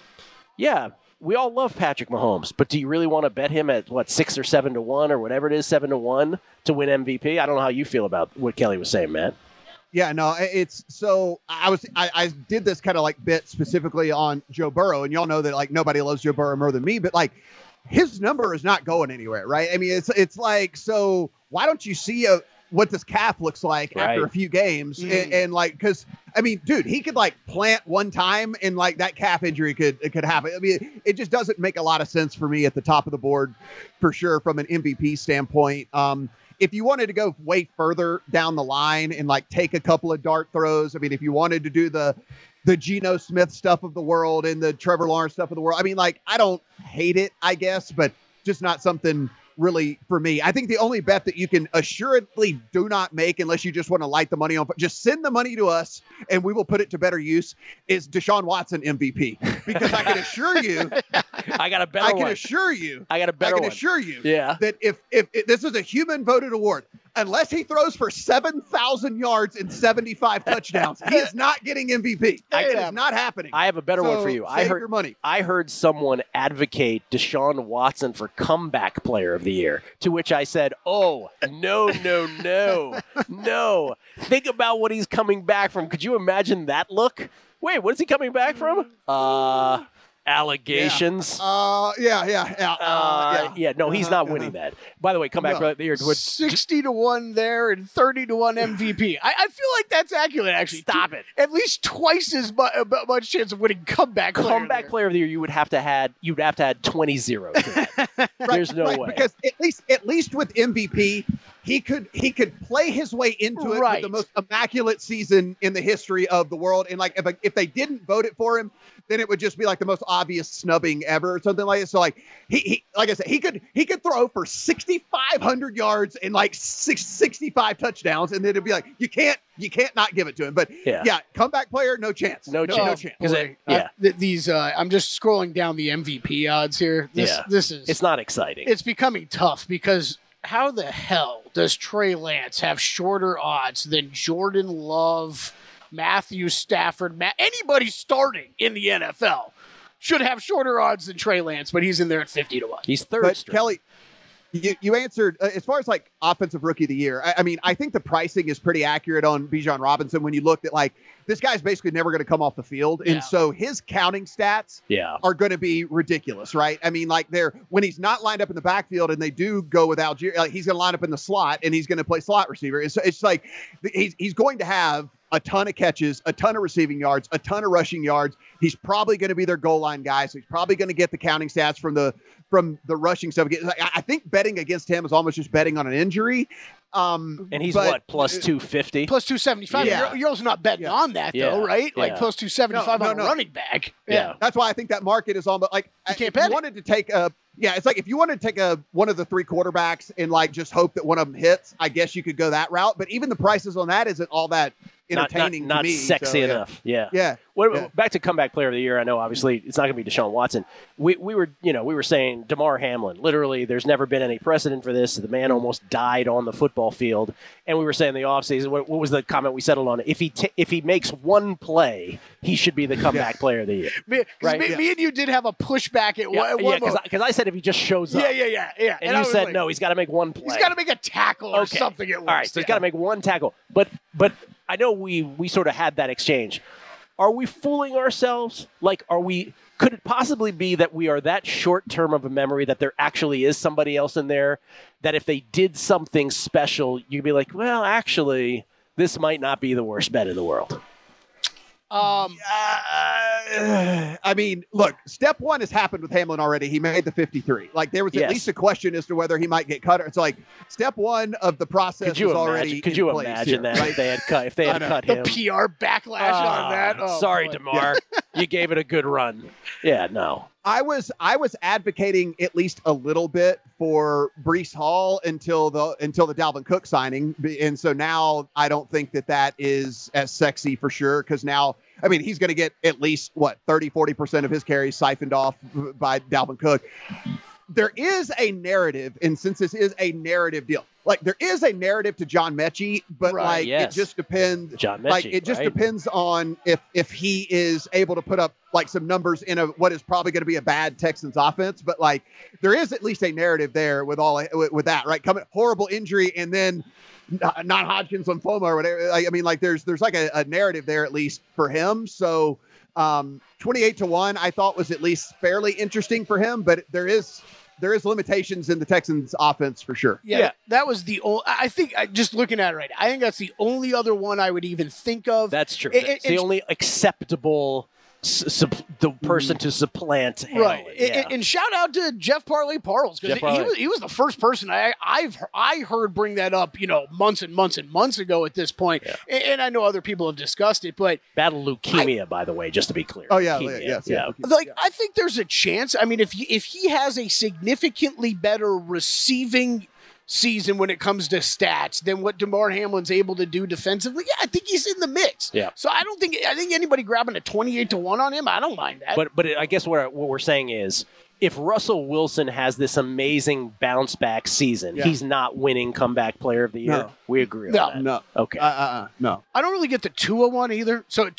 we all love Patrick Mahomes, but do you really want to bet him at, 6 or 7 to 1 or whatever it is, 7 to 1 to win MVP? I don't know how you feel about what Kelly was saying, Matt. Yeah, no, it's so I did this kind of like bit specifically on Joe Burrow, and y'all know that like nobody loves Joe Burrow more than me, but like his number is not going anywhere, right? I mean, it's like, so why don't you see what this calf looks like after a few games? And like, because I mean, dude, he could like plant one time and like that calf injury could happen. I mean, it just doesn't make a lot of sense for me at the top of the board for sure from an MVP standpoint. If you wanted to go way further down the line and like take a couple of dart throws, I mean, if you wanted to do the Geno Smith stuff of the world and the Trevor Lawrence stuff of the world, I mean, like, I don't hate it, I guess, but just not something really for me. I think the only bet that you can assuredly do not make unless you just want to light the money on, just send the money to us and we will put it to better use, is Deshaun Watson MVP. Because I can assure you, I got a better one. I can assure you yeah, that if this is a human voted award, unless he throws for 7,000 yards and 75 touchdowns, he is not getting MVP. It is not happening. I have a better one for you. Save your money. I heard someone advocate Deshaun Watson for comeback player of the year, to which I said, oh, no. Think about what he's coming back from. Could you imagine that look? Wait, what is he coming back from? Allegations. No, he's not winning that. By the way, comeback player of the year. 60 to 1 there and 30 to 1 MVP. I feel like that's accurate, actually. Stop it. At least twice as much chance of winning comeback player of the year. You would have to had 20 zeros. There's no way. Because at least with MVP, he could play his way into it with the most immaculate season in the history of the world. And like if they didn't vote it for him, then it would just be like the most obvious snubbing ever or something like that. So like he like I said, he could throw for 6,500 yards and like 65 touchdowns, and then it'd be like you can't not give it to him. But comeback player, no chance. No chance. These I'm just scrolling down the MVP odds here. This is, it's not exciting. It's becoming tough because how the hell does Trey Lance have shorter odds than Jordan Love, Matthew Stafford, anybody starting in the NFL should have shorter odds than Trey Lance, but he's in there at 50 to 1. He's third. But Kelly, you answered as far as like offensive rookie of the year. I mean, I think the pricing is pretty accurate on Bijan Robinson when you looked at like this guy's basically never going to come off the field, and so his counting stats are going to be ridiculous, right? I mean, like when he's not lined up in the backfield and they do go with Algier, like he's going to line up in the slot and he's going to play slot receiver. It's like he's going to have a ton of catches, a ton of receiving yards, a ton of rushing yards. He's probably going to be their goal line guy, so he's probably going to get the counting stats from the rushing stuff. I think betting against him is almost just betting on an injury. And he's plus 250? Plus 275. Yeah. You're also not betting on that, though, right? Like plus 275 on a running back. Yeah. That's why I think that market is on. But like, you can't bet. Wanted to take it's like if you wanted to take one of the three quarterbacks and like just hope that one of them hits, I guess you could go that route. But even the prices on that isn't all that entertaining not to me. Sexy enough. Yeah. Back to comeback player of the year. I know obviously it's not going to be Deshaun Watson. We were saying DeMar Hamlin. Literally, there's never been any precedent for this. The man almost died on the football field, and we were saying in the offseason, what was the comment we settled on? If he makes one play, he should be the comeback player of the year. Me and you did have a pushback at one moment. Because I said if he just shows up. Yeah. And you said no, he's got to make one play. He's got to make a tackle or something at least. All right, so he's got to make one tackle. But I know we sort of had that exchange. Are we fooling ourselves? Like, could it possibly be that we are that short term of a memory that there actually is somebody else in there that if they did something special, you'd be like, well, actually, this might not be the worst bet in the world? I mean, look, step one has happened with Hamlin already. He made the 53. Like, there was at least a question as to whether he might get cut. It's like step one of the process is already Could you imagine that right? if they had cut him? The PR backlash on that. Oh, sorry, boy. DeMar. You gave it a good run. Yeah, no. I was advocating at least a little bit for Breece Hall until the Dalvin Cook signing, and so now I don't think that is as sexy for sure, because now, I mean, he's going to get at least 30-40% of his carries siphoned off by Dalvin Cook. There is a narrative, and since this is a narrative deal, like there is a narrative to John Mechie, but it just depends. John Mechie, it just depends on if he is able to put up like some numbers in what is probably going to be a bad Texans offense. But like there is at least a narrative there with that, right? Coming horrible injury and then non-Hodgkin's lymphoma or whatever. I mean, like there's like a narrative there at least for him. So 28-1, I thought was at least fairly interesting for him, but there is limitations in the Texans offense for sure. Yeah. That was the only, I think, just looking at it right now, I think that's the only other one I would even think of. That's true. It's the only acceptable the person to supplant Hamlin. Right. Yeah. And shout out to Jeff Parley-Parles, because he was the first person I heard bring that up, months and months and months ago at this point. Yeah. And I know other people have discussed it, but battle leukemia, by the way, just to be clear. Oh yeah, leukemia. yes. Like I think there's a chance. I mean, if he has a significantly better receiving season when it comes to stats than what DeMar Hamlin's able to do defensively, I think he's in the mix. Yeah. So I think anybody grabbing a 28-1 on him, I don't mind that. But I guess what we're saying is, if Russell Wilson has this amazing bounce back season, he's not winning comeback player of the year. No. We agree on that. No. Okay. No. I don't really get the Tua one either. So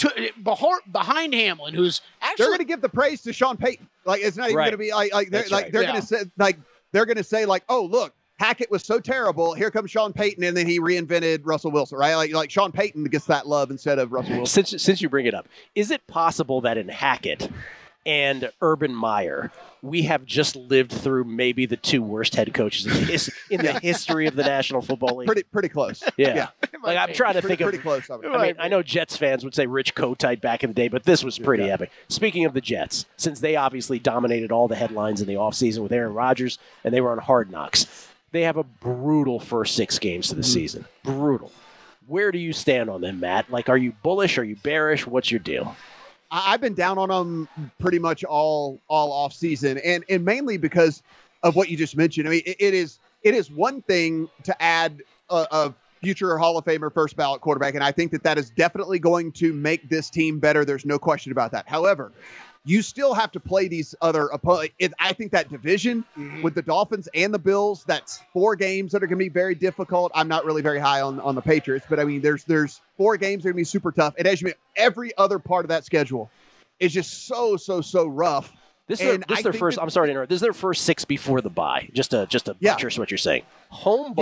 behind Hamlin, who's actually, they're going to give the praise to Sean Payton. Like it's not even going to be they're going to say they're going to say oh look, Hackett was so terrible. Here comes Sean Payton, and then he reinvented Russell Wilson, right? Like Sean Payton gets that love instead of Russell Wilson. Since you bring it up, is it possible that in Hackett and Urban Meyer, we have just lived through maybe the two worst head coaches in the history of the National Football League? Pretty close. Yeah. Like I'm trying to think of. Pretty close. I know Jets fans would say Rich Kotite back in the day, but this was pretty epic. Speaking of the Jets, since they obviously dominated all the headlines in the offseason with Aaron Rodgers, and they were on Hard Knocks, they have a brutal first 6 games of the season. Brutal. Where do you stand on them, Matt? Like, are you bullish? Are you bearish? What's your deal? I've been down on them pretty much all off season, and mainly because of what you just mentioned. I mean, it is one thing to add a future Hall of Famer first ballot quarterback, and I think that is definitely going to make this team better. There's no question about that. However, you still have to play these other opponents. I think that division with the Dolphins and the Bills, that's 4 games that are going to be very difficult. I'm not really very high on the Patriots, but I mean, there's 4 games that are going to be super tough. And as you mean, every other part of that schedule is just so rough. This is their first. I'm sorry to interrupt. This is their first 6 before the bye. Just to buttress what you're saying. Home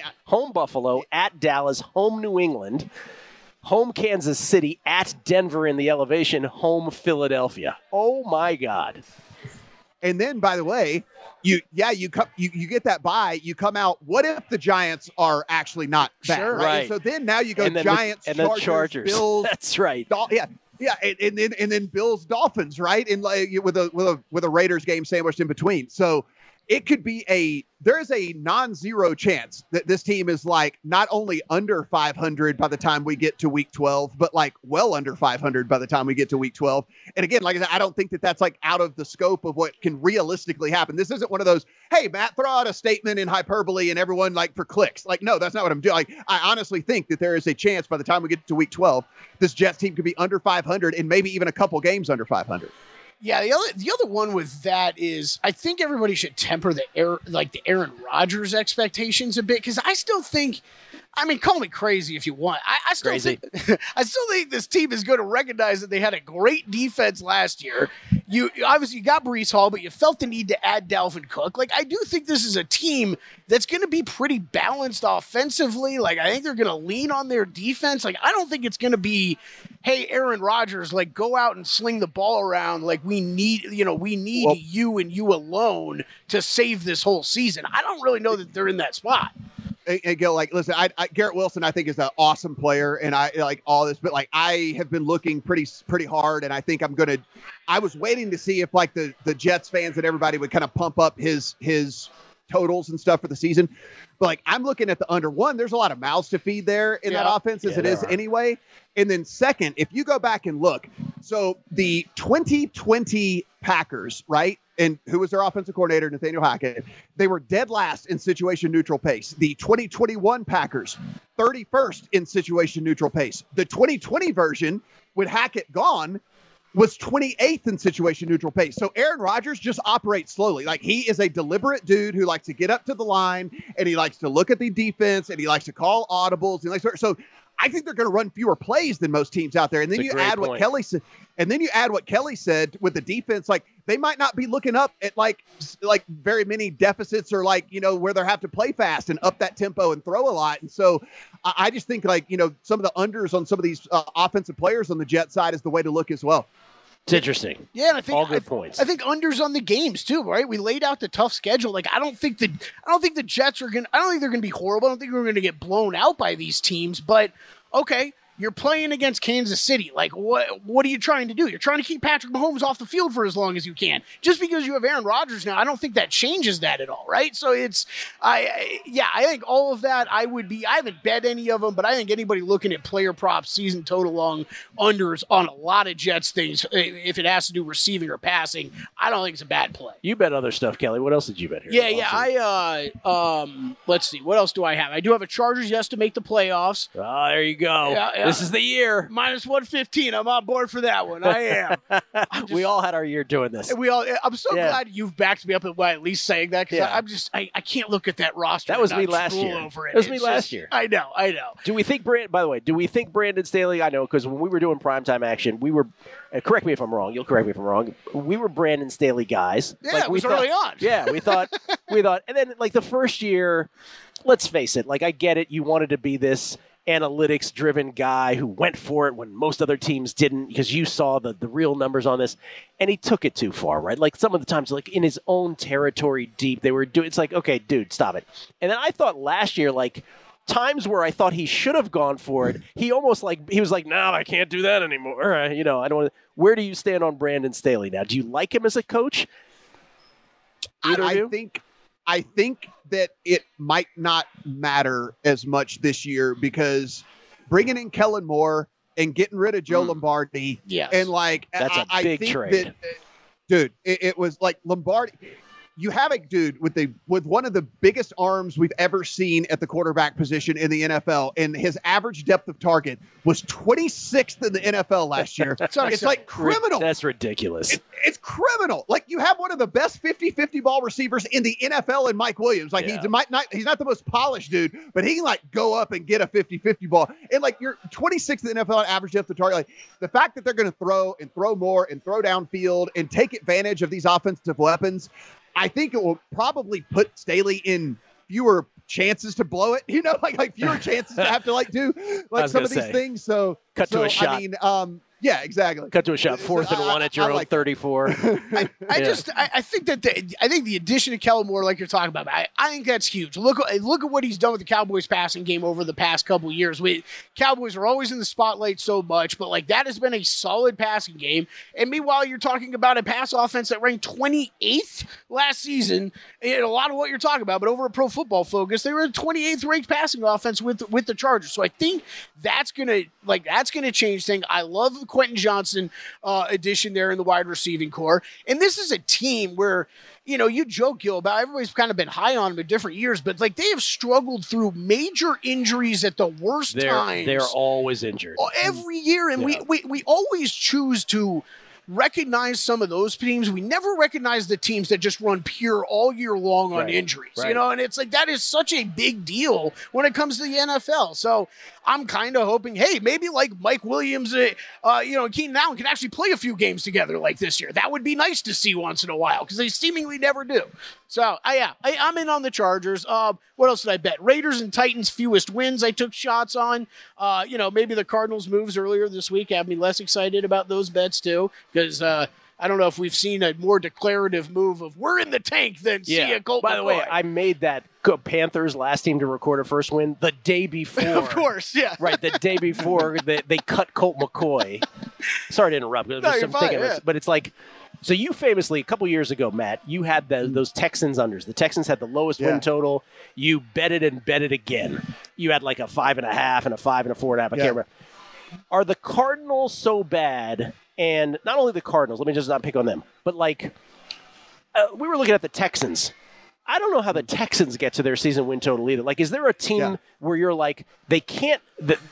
Buffalo, at Dallas, home New England, home Kansas City, at Denver in the elevation, home Philadelphia. Oh my God! And then, by the way, you get that bye. You come out. What if the Giants are actually not bad? Sure, right. So then now you go Giants, Chargers, Bills. That's right. Yeah, and then Bills, Dolphins, right? And like with a Raiders game sandwiched in between. So it could be there is a non-zero chance that this team is like not only under 500 by the time we get to week 12, but like well under 500 by the time we get to week 12. And again, like I said, I don't think that that's like out of the scope of what can realistically happen. This isn't one of those, hey, Matt, throw out a statement in hyperbole and everyone like for clicks. Like, no, that's not what I'm doing. Like, I honestly think that there is a chance by the time we get to week 12, this Jets team could be under 500 and maybe even a couple games under 500. Yeah, the other one with that is I think everybody should temper the Aaron Rodgers expectations a bit, because I still think, I mean, call me crazy if you want. I still think this team is going to recognize that they had a great defense last year. You obviously got Breece Hall, but you felt the need to add Dalvin Cook. Like, I do think this is a team that's going to be pretty balanced offensively. Like, I think they're going to lean on their defense. Like, I don't think it's going to be, hey, Aaron Rodgers, like, go out and sling the ball around. Like, we need you and you alone to save this whole season. I don't really know that they're in that spot. and go like, listen, Garrett Wilson, I think is an awesome player, and I like all this, but like I have been looking pretty hard, and I think I was waiting to see if like the Jets fans and everybody would kind of pump up his totals and stuff for the season. But like I'm looking at the under one, there's a lot of mouths to feed there in that offense as it is anyway. And then second, if you go back and look, so the 2020 Packers, right? And who was their offensive coordinator, Nathaniel Hackett? They were dead last in situation neutral pace. The 2021 Packers, 31st in situation neutral pace. The 2020 version, with Hackett gone, was 28th in situation neutral pace. So Aaron Rodgers just operates slowly. Like he is a deliberate dude who likes to get up to the line, and he likes to look at the defense, and he likes to call audibles. So I think they're going to run fewer plays than most teams out there. And then you add what Kelly said. And then you add what Kelly said with the defense. Like they might not be looking up at like very many deficits or like, where they have to play fast and up that tempo and throw a lot. And so I just think like, some of the unders on some of these offensive players on the Jet side is the way to look as well. It's interesting. Yeah, and I think all good points. I think unders on the games too, right? We laid out the tough schedule. Like I don't think the Jets are going. I don't think they're going to be horrible. I don't think we're going to get blown out by these teams. But okay, you're playing against Kansas City. Like what are you trying to do? You're trying to keep Patrick Mahomes off the field for as long as you can. Just because you have Aaron Rodgers now, I don't think that changes that at all, right? So I think all of that I haven't bet any of them, but I think anybody looking at player props, season total long unders on a lot of Jets things, if it has to do receiving or passing, I don't think it's a bad play. You bet other stuff, Kelly. What else did you bet here? Let's see. What else do I have? I do have a Chargers yes to make the playoffs. Oh, there you go. Yeah. This is the year. Minus 115. I'm on board for that one. I am. We all had our year doing this. I'm so glad you've backed me up at least saying that because I can't look at that roster. That was me last year. That was me last year. I know. Do we think Brandon Staley? I know because when we were doing primetime action, we were. Correct me if I'm wrong. You'll correct me if I'm wrong. We were Brandon Staley guys. Yeah, it was early on. Yeah, we thought, and then like the first year, let's face it. Like I get it. You wanted to be this analytics-driven guy who went for it when most other teams didn't because you saw the real numbers on this, and he took it too far, right? Like some of the times, like in his own territory deep, they were doing. It's like, okay, dude, stop it. And then I thought last year, like times where I thought he should have gone for it, he almost like he was like, no, I can't do that anymore. I don't want to. Where do you stand on Brandon Staley now? Do you like him as a coach? I think that it might not matter as much this year because bringing in Kellen Moore and getting rid of Joe Lombardi, and like that's a big trade. Dude, it was like Lombardi. You have a dude with one of the biggest arms we've ever seen at the quarterback position in the NFL, and his average depth of target was 26th in the NFL last year. It's like criminal. That's ridiculous. It's criminal. Like you have one of the best 50-50 ball receivers in the NFL in Mike Williams. Like he's not the most polished dude, but he can like go up and get a 50-50 ball. And like you're 26th in the NFL average depth of target. Like the fact that they're going to throw more and throw downfield and take advantage of these offensive weapons, I think it will probably put Staley in fewer chances to blow it, like fewer chances to have to like do like some of these things. So cut to a shot. I mean, yeah, exactly. Cut to a shot. 4th and 1 at your own 34. I think the addition of Kellen Moore, like you're talking about, I think that's huge. Look at what he's done with the Cowboys passing game over the past couple of years. Cowboys are always in the spotlight so much, but like that has been a solid passing game. And meanwhile, you're talking about a pass offense that ranked 28th last season. And a lot of what you're talking about, but over at Pro Football Focus, they were the 28th ranked passing offense with the Chargers. So I think that's gonna change things. I love the Quentin Johnson addition there in the wide receiving core. And this is a team where, you joke, Gil, about everybody's kind of been high on them in different years, but like they have struggled through major injuries at the worst times. They're always injured. Every year. And we always choose to recognize some of those teams. We never recognize the teams that just run pure all year long on injuries, and it's like that is such a big deal when it comes to the NFL. So I'm kind of hoping, hey, maybe like Mike Williams, and Keenan Allen can actually play a few games together like this year. That would be nice to see once in a while because they seemingly never do. So I'm in on the Chargers. What else did I bet? Raiders and Titans fewest wins. I took shots on. Maybe the Cardinals moves earlier this week have me less excited about those bets too because I don't know if we've seen a more declarative move of we're in the tank than see a Colt By McCoy. the way, I made that Panthers last team to record a first win the day before. Of course, yeah. Right, the day before they cut Colt McCoy. Sorry to interrupt. No, you're fine, yeah. But it's like, so you famously, a couple years ago, Matt, you had those Texans unders. The Texans had the lowest win total. You betted and betted again. You had like a 5.5 and a 5 and a 4.5. I can't remember. Are the Cardinals so bad? And not only the Cardinals, let me just not pick on them, but like we were looking at the Texans. I don't know how the Texans get to their season win total either. Like, is there a team where you're like, they can't,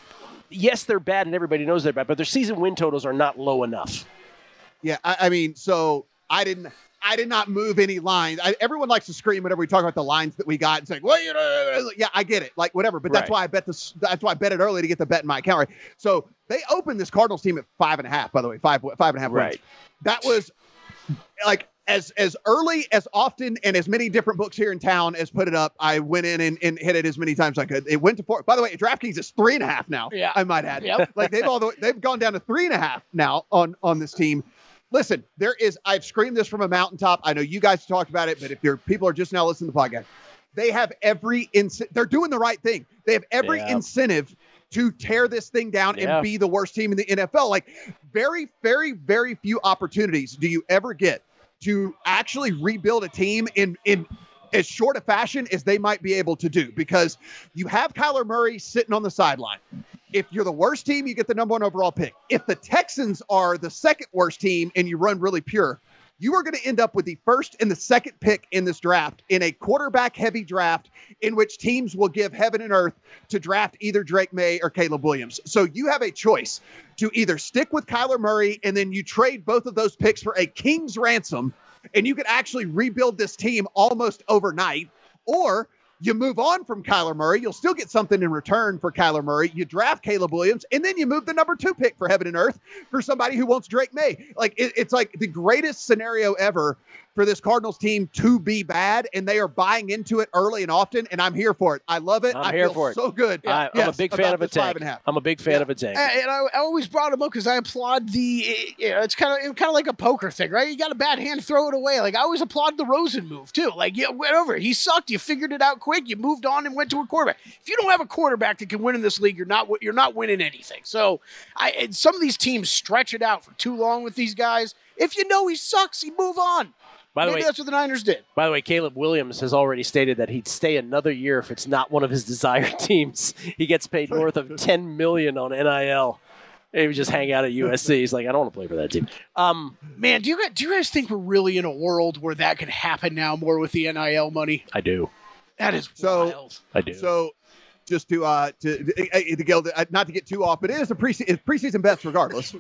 yes, they're bad and everybody knows they're bad, but their season win totals are not low enough? Yeah, I mean, so I did not move any lines. Everyone likes to scream whenever we talk about the lines that we got and say, well, yeah, I get it. Like, whatever. But that's why I bet this. That's why I bet it early to get the bet in my account. Right. So they opened this Cardinals team at 5.5, by the way, 5.5 right. wins. That was like as early, as often, and as many different books here in town as put it up. I went in and hit it as many times as I could. It went to 4. By the way, DraftKings is 3.5 now. Yeah. I might add. Yep. Like they've gone down to 3.5 now on this team. Listen, I've screamed this from a mountaintop. I know you guys talked about it, but if people are just now listening to the podcast, they have they're doing the right thing. They have every incentive to tear this thing down and be the worst team in the NFL. Like, very, very, very few opportunities do you ever get to actually rebuild a team in as short a fashion as they might be able to do, because you have Kyler Murray sitting on the sideline. If you're the worst team, you get the number 1 overall pick. If the Texans are the second worst team and you run really pure, you are going to end up with the first and the second pick in this draft, in a quarterback-heavy draft in which teams will give heaven and earth to draft either Drake May or Caleb Williams. So you have a choice to either stick with Kyler Murray and then you trade both of those picks for a king's ransom, and you could actually rebuild this team almost overnight, or you move on from Kyler Murray. You'll still get something in return for Kyler Murray. You draft Caleb Williams, and then you move the number 2 pick for heaven and earth for somebody who wants Drake May. Like, it's like the greatest scenario ever for this Cardinals team to be bad, and they are buying into it early and often, and I'm here for it. I love it. I'm here for it. So good. I'm a big fan of a tank. I'm a big fan of a tank. And I always brought him up because I applaud it's kind of like a poker thing, right? You got a bad hand, throw it away. Like, I always applaud the Rosen move too. Like, whatever, he sucked. You figured it out quick. You moved on and went to a quarterback. If you don't have a quarterback that can win in this league, you're not winning anything. So some of these teams stretch it out for too long with these guys. If you know he sucks, you move on. Maybe that's what the Niners did. By the way, Caleb Williams has already stated that he'd stay another year if it's not one of his desired teams. He gets paid north of $10 million on NIL. He would just hang out at USC. He's like, I don't want to play for that team. Man, do you guys think we're really in a world where that can happen now more with the NIL money? I do. That is wild. I do. So, just to not to get too off, but it is it's preseason bets regardless.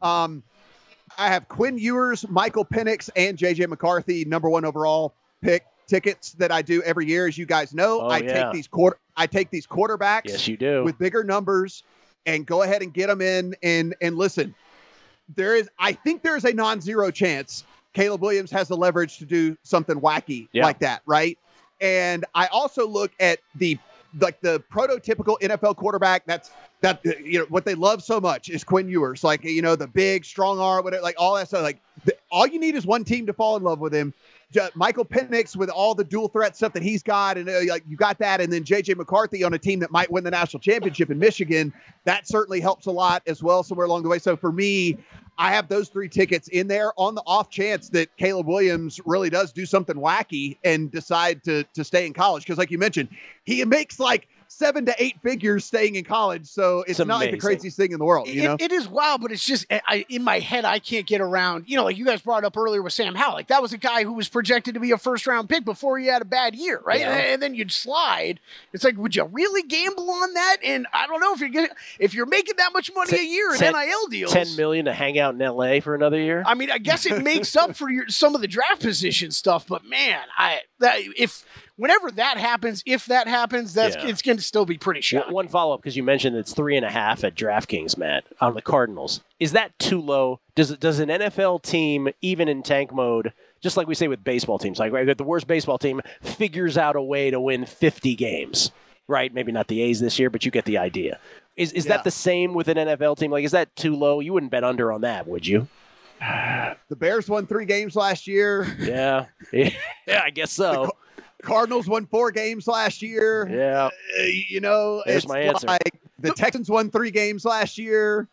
I have Quinn Ewers, Michael Penix, and J.J. McCarthy number 1 overall pick tickets that I do every year. As you guys know, I take these quarterbacks. Yes, you do. With bigger numbers, and go ahead and get them in. And listen, I think there's a non-zero chance Caleb Williams has the leverage to do something wacky like that, right? And I also look at the prototypical NFL quarterback. What they love so much is Quinn Ewers, like, the big strong arm, whatever, like all that stuff. Like, all you need is one team to fall in love with him. Michael Penix with all the dual threat stuff that he's got, and you got that, and then J.J. McCarthy on a team that might win the national championship in Michigan. That certainly helps a lot as well somewhere along the way. So for me, I have those 3 tickets in there on the off chance that Caleb Williams really does do something wacky and decide to stay in college. Because like you mentioned, he makes like 7 to 8 figures staying in college. So it's not like the craziest thing in the world. It is wild, but it's just, in my head, I can't get around, like you guys brought up earlier with Sam Howell. Like, that was a guy who was projected to be a first-round pick before he had a bad year, right? Yeah. And then you'd slide. It's like, would you really gamble on that? And I don't know if you're making that much money a year in NIL deals. $10 million to hang out in LA for another year? I mean, I guess it makes up for some of the draft position stuff, but man, whenever that happens, if that happens, it's going to still be pretty shocking. One follow-up, because you mentioned it's 3.5 at DraftKings, Matt, on the Cardinals. Is that too low? Does an NFL team, even in tank mode, just like we say with baseball teams, like the worst baseball team figures out a way to win 50 games, right? Maybe not the A's this year, but you get the idea. Is that the same with an NFL team? Like, is that too low? You wouldn't bet under on that, would you? The Bears won 3 games last year. Yeah, I guess so. The Cardinals won 4 games last year. Yeah, there's my answer. Like the Texans won 3 games last year.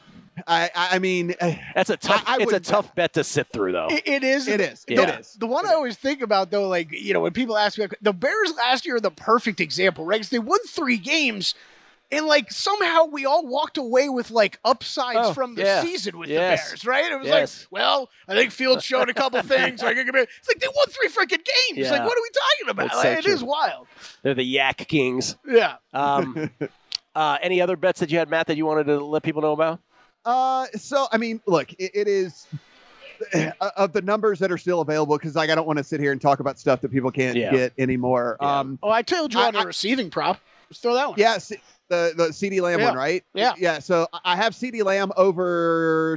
I mean, that's a tough. It's a tough bet to sit through, though. It is. It is. Yeah. It is. The one I always think about, though, like when people ask me, the Bears last year are the perfect example, right? 'Cause they won 3 games. And, like, somehow we all walked away with, like, upsides from the season with the Bears, right? It was like, well, I think Fields showed a couple things. It's like they won 3 freaking games. Yeah. Like, what are we talking about? Like, it is wild. They're the Yak Kings. Yeah. Any other bets that you had, Matt, that you wanted to let people know about? So, I mean, look, it is of the numbers that are still available, because like, I don't want to sit here and talk about stuff that people can't get anymore. Yeah. I told you on a receiving prop. Let's throw that one. Yes. The CeeDee Lamb one, right? Yeah. Yeah. So I have CeeDee Lamb over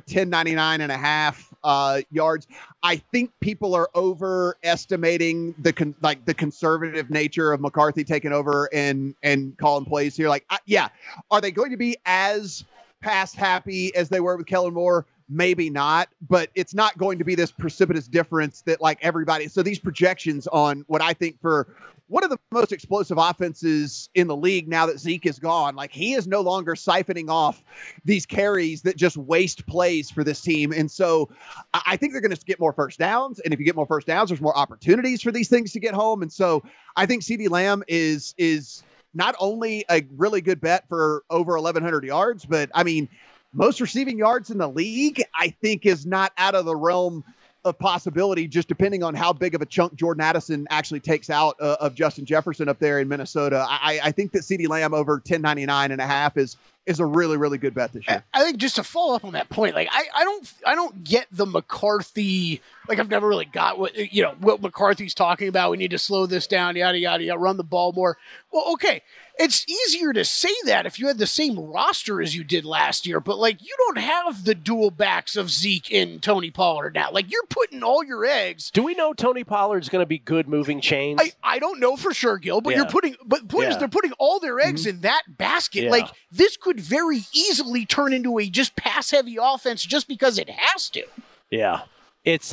1099.5 yards. I think people are overestimating the conservative nature of McCarthy taking over and calling plays here. Like, are they going to be as pass happy as they were with Kellen Moore? Maybe not, but it's not going to be this precipitous difference that like everybody. So these projections on what I think for one of the most explosive offenses in the league now that Zeke is gone, like he is no longer siphoning off these carries that just waste plays for this team. And so I think they're going to get more first downs. And if you get more first downs, there's more opportunities for these things to get home. And so I think CeeDee Lamb is not only a really good bet for over 1,100 yards, but I mean, most receiving yards in the league, I think, is not out of the realm of possibility, just depending on how big of a chunk Jordan Addison actually takes out of Justin Jefferson up there in Minnesota. I think that CeeDee Lamb over 1099.5 is a really, really good bet this year. I think just to follow up on that point, like I don't get the McCarthy. Like I've never really got what McCarthy's talking about. We need to slow this down, yada yada yada, run the ball more. Well, okay, it's easier to say that if you had the same roster as you did last year, but like you don't have the dual backs of Zeke and Tony Pollard now. Like you're putting all your eggs. Do we know Tony Pollard's going to be good moving chains? I don't know for sure, Gil, but the point is they're putting all their eggs in that basket. Yeah. Like this could very easily turn into a just pass heavy offense just because it has to. Yeah. It's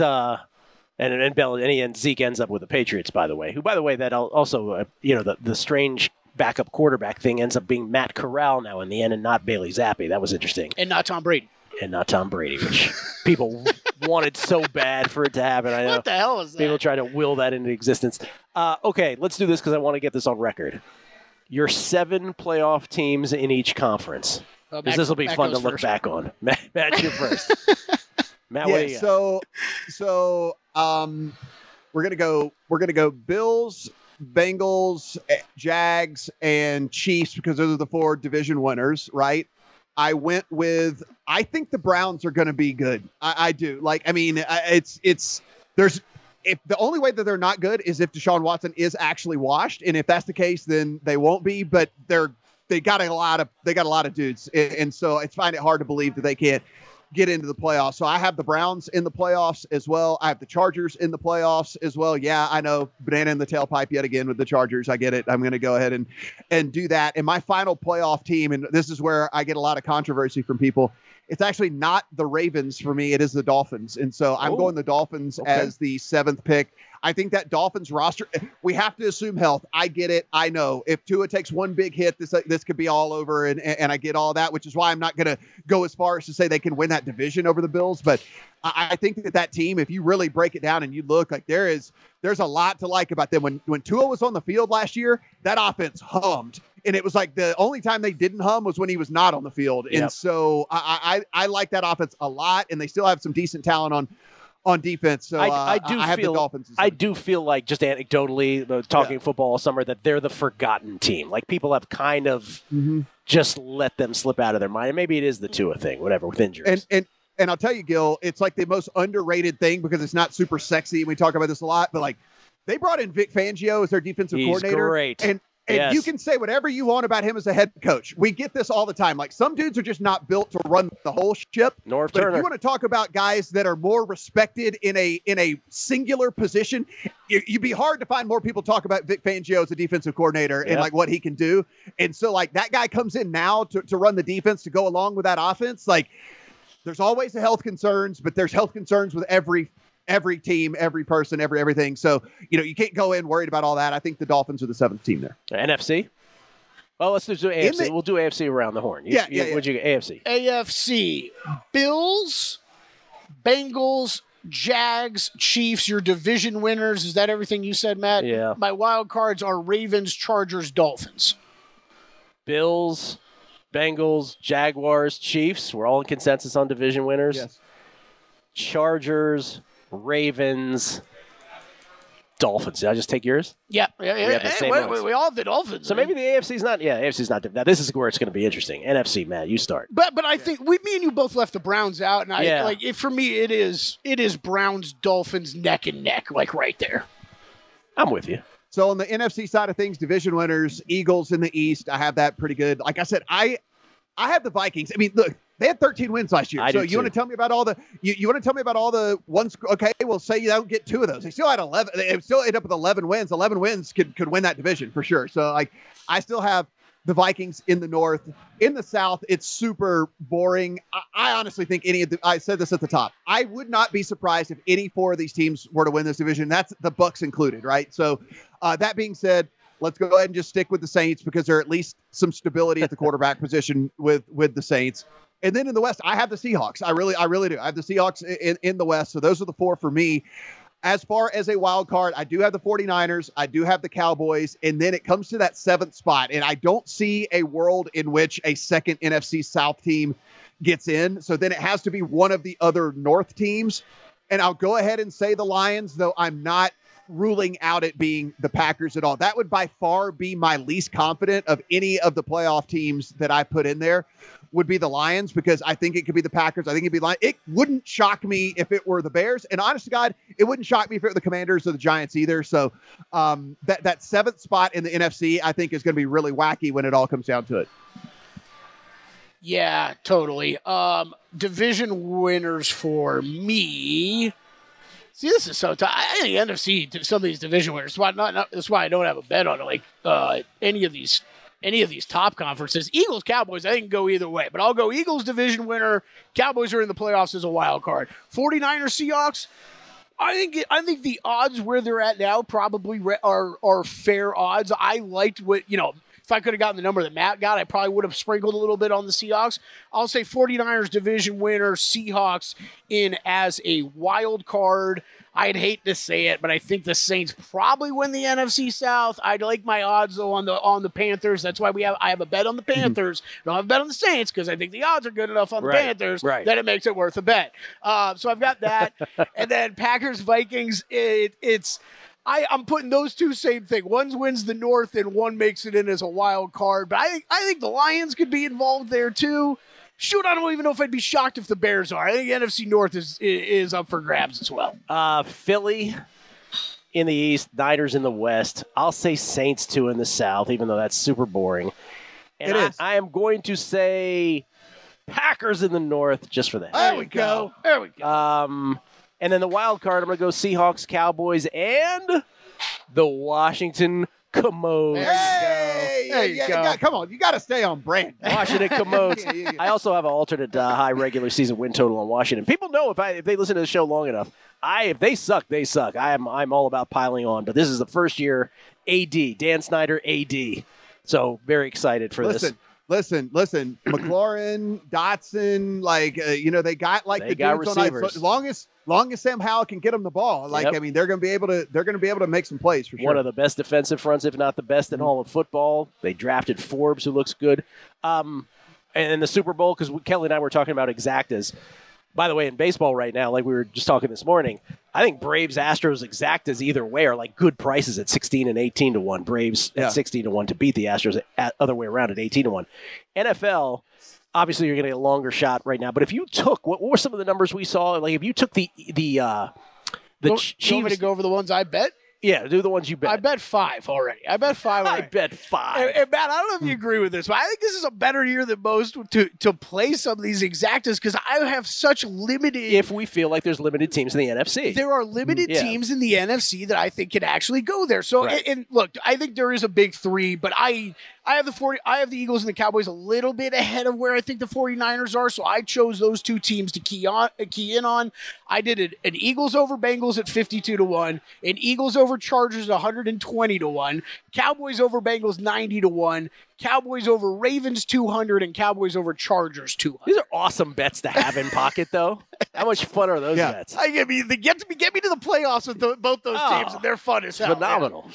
and Zeke ends up with the Patriots, by the way. Who, by the way, that also the strange backup quarterback thing ends up being Matt Corral now in the end, and not Bailey Zappi. That was interesting. And not Tom Brady. Which people wanted so bad for it to happen. I know. What the hell is that? People try to will that into existence. Okay, let's do this because I want to get this on record. Your 7 playoff teams in each conference. Because this will be fun to look back on. Matt, you're first. Matt, what do you got? So we're gonna go Bills, Bengals, Jags, and Chiefs because those are the 4 division winners, right? I think the Browns are going to be good. I do. Like, I mean, if the only way that they're not good is if Deshaun Watson is actually washed. And if that's the case, then they won't be, but they got a lot of dudes. And so I find it hard to believe that they can't get into the playoffs. So I have the Browns in the playoffs as well. I have the Chargers in the playoffs as well. Yeah, I know, banana in the tailpipe yet again with the Chargers. I get it. I'm going to go ahead and do that. And my final playoff team, and this is where I get a lot of controversy from people, it's actually not the Ravens for me. It is the Dolphins. And so I'm going the Dolphins as the 7th pick. I think that Dolphins roster, we have to assume health. I get it. I know if Tua takes one big hit, this could be all over. And I get all that, which is why I'm not going to go as far as to say they can win that division over the Bills. But I think that team, if you really break it down and you look, like there's a lot to like about them. When Tua was on the field last year, that offense hummed. And it was like the only time they didn't hum was when he was not on the field. Yep. And so I like that offense a lot. And they still have some decent talent on defense. So I have the Dolphins. I do feel like, just anecdotally, talking football all summer, that they're the forgotten team. Like people have kind of just let them slip out of their mind. And maybe it is the Tua thing, whatever, with injuries. And I'll tell you, Gil, it's like the most underrated thing because it's not super sexy. We talk about this a lot, but like they brought in Vic Fangio as their defensive coordinator. Great. And you can say whatever you want about him as a head coach. We get this all the time. Like some dudes are just not built to run the whole ship. Norv But Turner. if you want to talk about guys that are more respected in a singular position, you'd be hard to find more people talk about Vic Fangio as a defensive coordinator and like what he can do. And so like that guy comes in now to run the defense to go along with that offense. Like There's always the health concerns, but there's health concerns with every team, every person, everything. So, you can't go in worried about all that. I think the Dolphins are the 7th team there. NFC? Well, let's do AFC. We'll do AFC around the horn. Yeah. What'd you get? AFC. AFC. Bills, Bengals, Jags, Chiefs, your division winners. Is that everything you said, Matt? Yeah. My wild cards are Ravens, Chargers, Dolphins. Bills, Bengals, Jaguars, Chiefs. We're all in consensus on division winners. Yes. Chargers, Ravens, Dolphins. Did I just take yours? Yeah. We have the same ones. We all have the Dolphins. So maybe the AFC's not. Yeah, AFC's not. Now this is where it's going to be interesting. NFC, Matt, you start. But I think me and you both left the Browns out, and for me it is Browns, Dolphins neck and neck, like right there. I'm with you. So on the NFC side of things, division winners, Eagles in the East. I have that pretty good. Like I said, I have the Vikings. I mean, look, they had 13 wins last year. So you want to tell me about all the you want to tell me about all the ones? Okay, well, say you don't get 2 of those. They still had 11. They still ended up with 11 wins. 11 wins could win that division for sure. So I still have the Vikings in the North. In the South, it's super boring. I honestly think I said this at the top. I would not be surprised if any 4 of these teams were to win this division. That's the Bucs included, right? So that being said, let's go ahead and just stick with the Saints because there are at least some stability at the quarterback position with the Saints. And then in the West, I have the Seahawks. I really do. I have the Seahawks in the West. So those are the 4 for me. As far as a wild card, I do have the 49ers. I do have the Cowboys. And then it comes to that 7th spot. And I don't see a world in which a second NFC South team gets in. So then it has to be one of the other North teams. And I'll go ahead and say the Lions, though I'm not ruling out it being the Packers at all. That would by far be my least confident of any of the playoff teams that I put in there would be the Lions because I think it could be the Packers. I think it'd be Lions. It wouldn't shock me if it were the Bears. And honest to God, it wouldn't shock me if it were the Commanders or the Giants either. So that 7th spot in the NFC, I think is going to be really wacky when it all comes down to it. Yeah, totally. Division winners for me. See, this is so tough. I think NFC, some of these division winners. That's why I don't have a bet on it. Any of these top conferences. Eagles, Cowboys, I think go either way. But I'll go Eagles division winner. Cowboys are in the playoffs as a wild card. 49ers, Seahawks. I think the odds where they're at now probably are fair odds. I liked what if I could have gotten the number that Matt got, I probably would have sprinkled a little bit on the Seahawks. I'll say 49ers division winner, Seahawks in as a wild card. I'd hate to say it, but I think the Saints probably win the NFC South. I'd like my odds though on the Panthers. That's why I have a bet on the Panthers. I don't have a bet on the Saints because I think the odds are good enough on the Panthers that it makes it worth a bet. So I've got that, and then Packers Vikings. I'm putting those 2 same thing. One wins the North and one makes it in as a wild card. But I think the Lions could be involved there too. Shoot, I don't even know if I'd be shocked if the Bears are. I think NFC North is up for grabs as well. Philly in the East, Niners in the West. I'll say Saints 2 in the South, even though that's super boring. And I am going to say Packers in the North just for that. There we go. And then the wild card, I'm going to go Seahawks, Cowboys, and the Washington Commodes. There you go. Come on, you got to stay on brand. Washington Commodes. I also have an alternate high regular season win total on Washington. People know if they listen to the show long enough, if they suck, they suck. I'm all about piling on, but this is the first year AD, Dan Snyder AD. So very excited for this. Listen, McLaurin, Dotson, they got the got dudes receivers. on ice. Long as Sam Howell can get them the ball, they're going to be able to make some plays for sure. One of the best defensive fronts, if not the best in all of football. They drafted Forbes, who looks good. And in the Super Bowl, because Kelly and I were talking about exactas. By the way, in baseball right now, like we were just talking this morning, I think Braves, Astros, exactas either way are like good prices at 16 and 18 to 1. Braves at 16 to 1 to beat the Astros, other way around at 18 to 1. NFL, obviously you're going to get a longer shot right now. But if you took, what were some of the numbers we saw? Like if you took the Chiefs. You want me to go over the ones I bet? Yeah, do the ones you bet. I bet 5 already. I bet 5 already. I bet 5. And Matt, I don't know if you agree with this, but I think this is a better year than most to play some of these exactas because I have such limited... If we feel like there's limited teams in the NFC. There are limited teams in the NFC that I think can actually go there. So, and look, I think there is a big 3, but I I have the Eagles and the Cowboys a little bit ahead of where I think the 49ers are, so I chose those two teams to key in on. I did an Eagles over Bengals at 52-1, an Eagles over Chargers 120-1, Cowboys over Bengals 90-1, Cowboys over Ravens 200, and Cowboys over Chargers 200. These are awesome bets to have in pocket, though. How much fun are those bets? Get me to the playoffs with both those teams, and they're fun as hell. Phenomenal.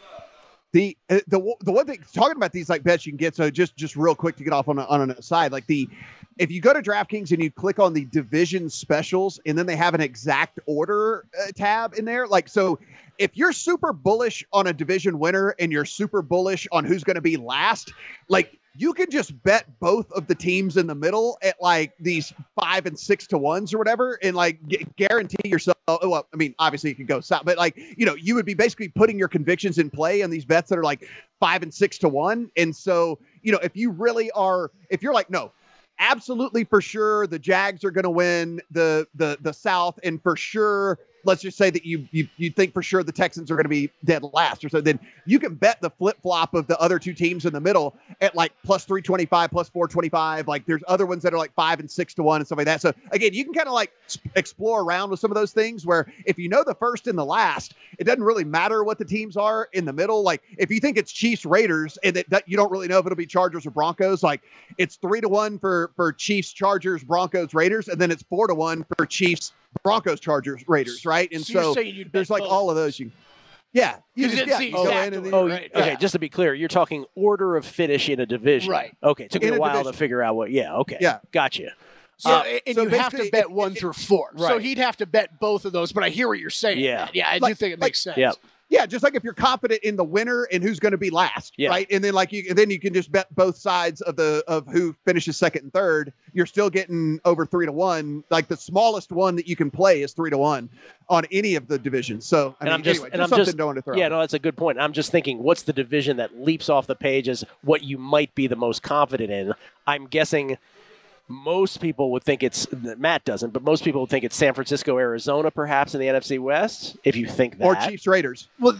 The one thing, talking about these like bets you can get, so just real quick to get off on an aside, like if you go to DraftKings and you click on the division specials, and then they have an exact order tab in there, like, so if you're super bullish on a division winner and you're super bullish on who's going to be last, like, you can just bet both of the teams in the middle at like these 5 and 6 to 1s or whatever, and like guarantee yourself. Well, I mean, obviously it could go south, but like, you would be basically putting your convictions in play on these bets that are like 5 and 6 to 1. And so, if you really are, if you're like, no, absolutely for sure the Jags are going to win the South, and for sure, let's just say that you think for sure the Texans are going to be dead last or so, then you can bet the flip-flop of the other two teams in the middle at like plus 325, plus 425. Like, there's other ones that are like 5 and 6 to 1 and stuff like that. So again, you can kind of like explore around with some of those things where if you know the first and the last, it doesn't really matter what the teams are in the middle. Like, if you think it's Chiefs Raiders and that you don't really know if it'll be Chargers or Broncos, like it's 3-1 for Chiefs Chargers Broncos Raiders, and then it's 4-1 for Chiefs Broncos Chargers Raiders, right? And so there's like all of those. You just go in and then, right. Okay, just to be clear, you're talking order of finish in a division. Right. Okay, it took me a while division to figure out what, okay. Yeah. Gotcha. So, you have to bet 1 through 4. Right. So he'd have to bet both of those, but I hear what you're saying. Yeah. Yeah, I do think it makes sense. Yeah. Yeah, just like if you're confident in the winner and who's going to be last, right? And then you can just bet both sides of who finishes second and third. You're still getting over 3-1. Like, the smallest one that you can play is 3-1 on any of the divisions. So I'm just something to throw. Yeah, no, that's a good point. I'm just thinking, what's the division that leaps off the page as what you might be the most confident in? I'm guessing most people would think Matt doesn't, but most people would think it's San Francisco, Arizona, perhaps in the NFC West. If you think that, or Chiefs Raiders. Well,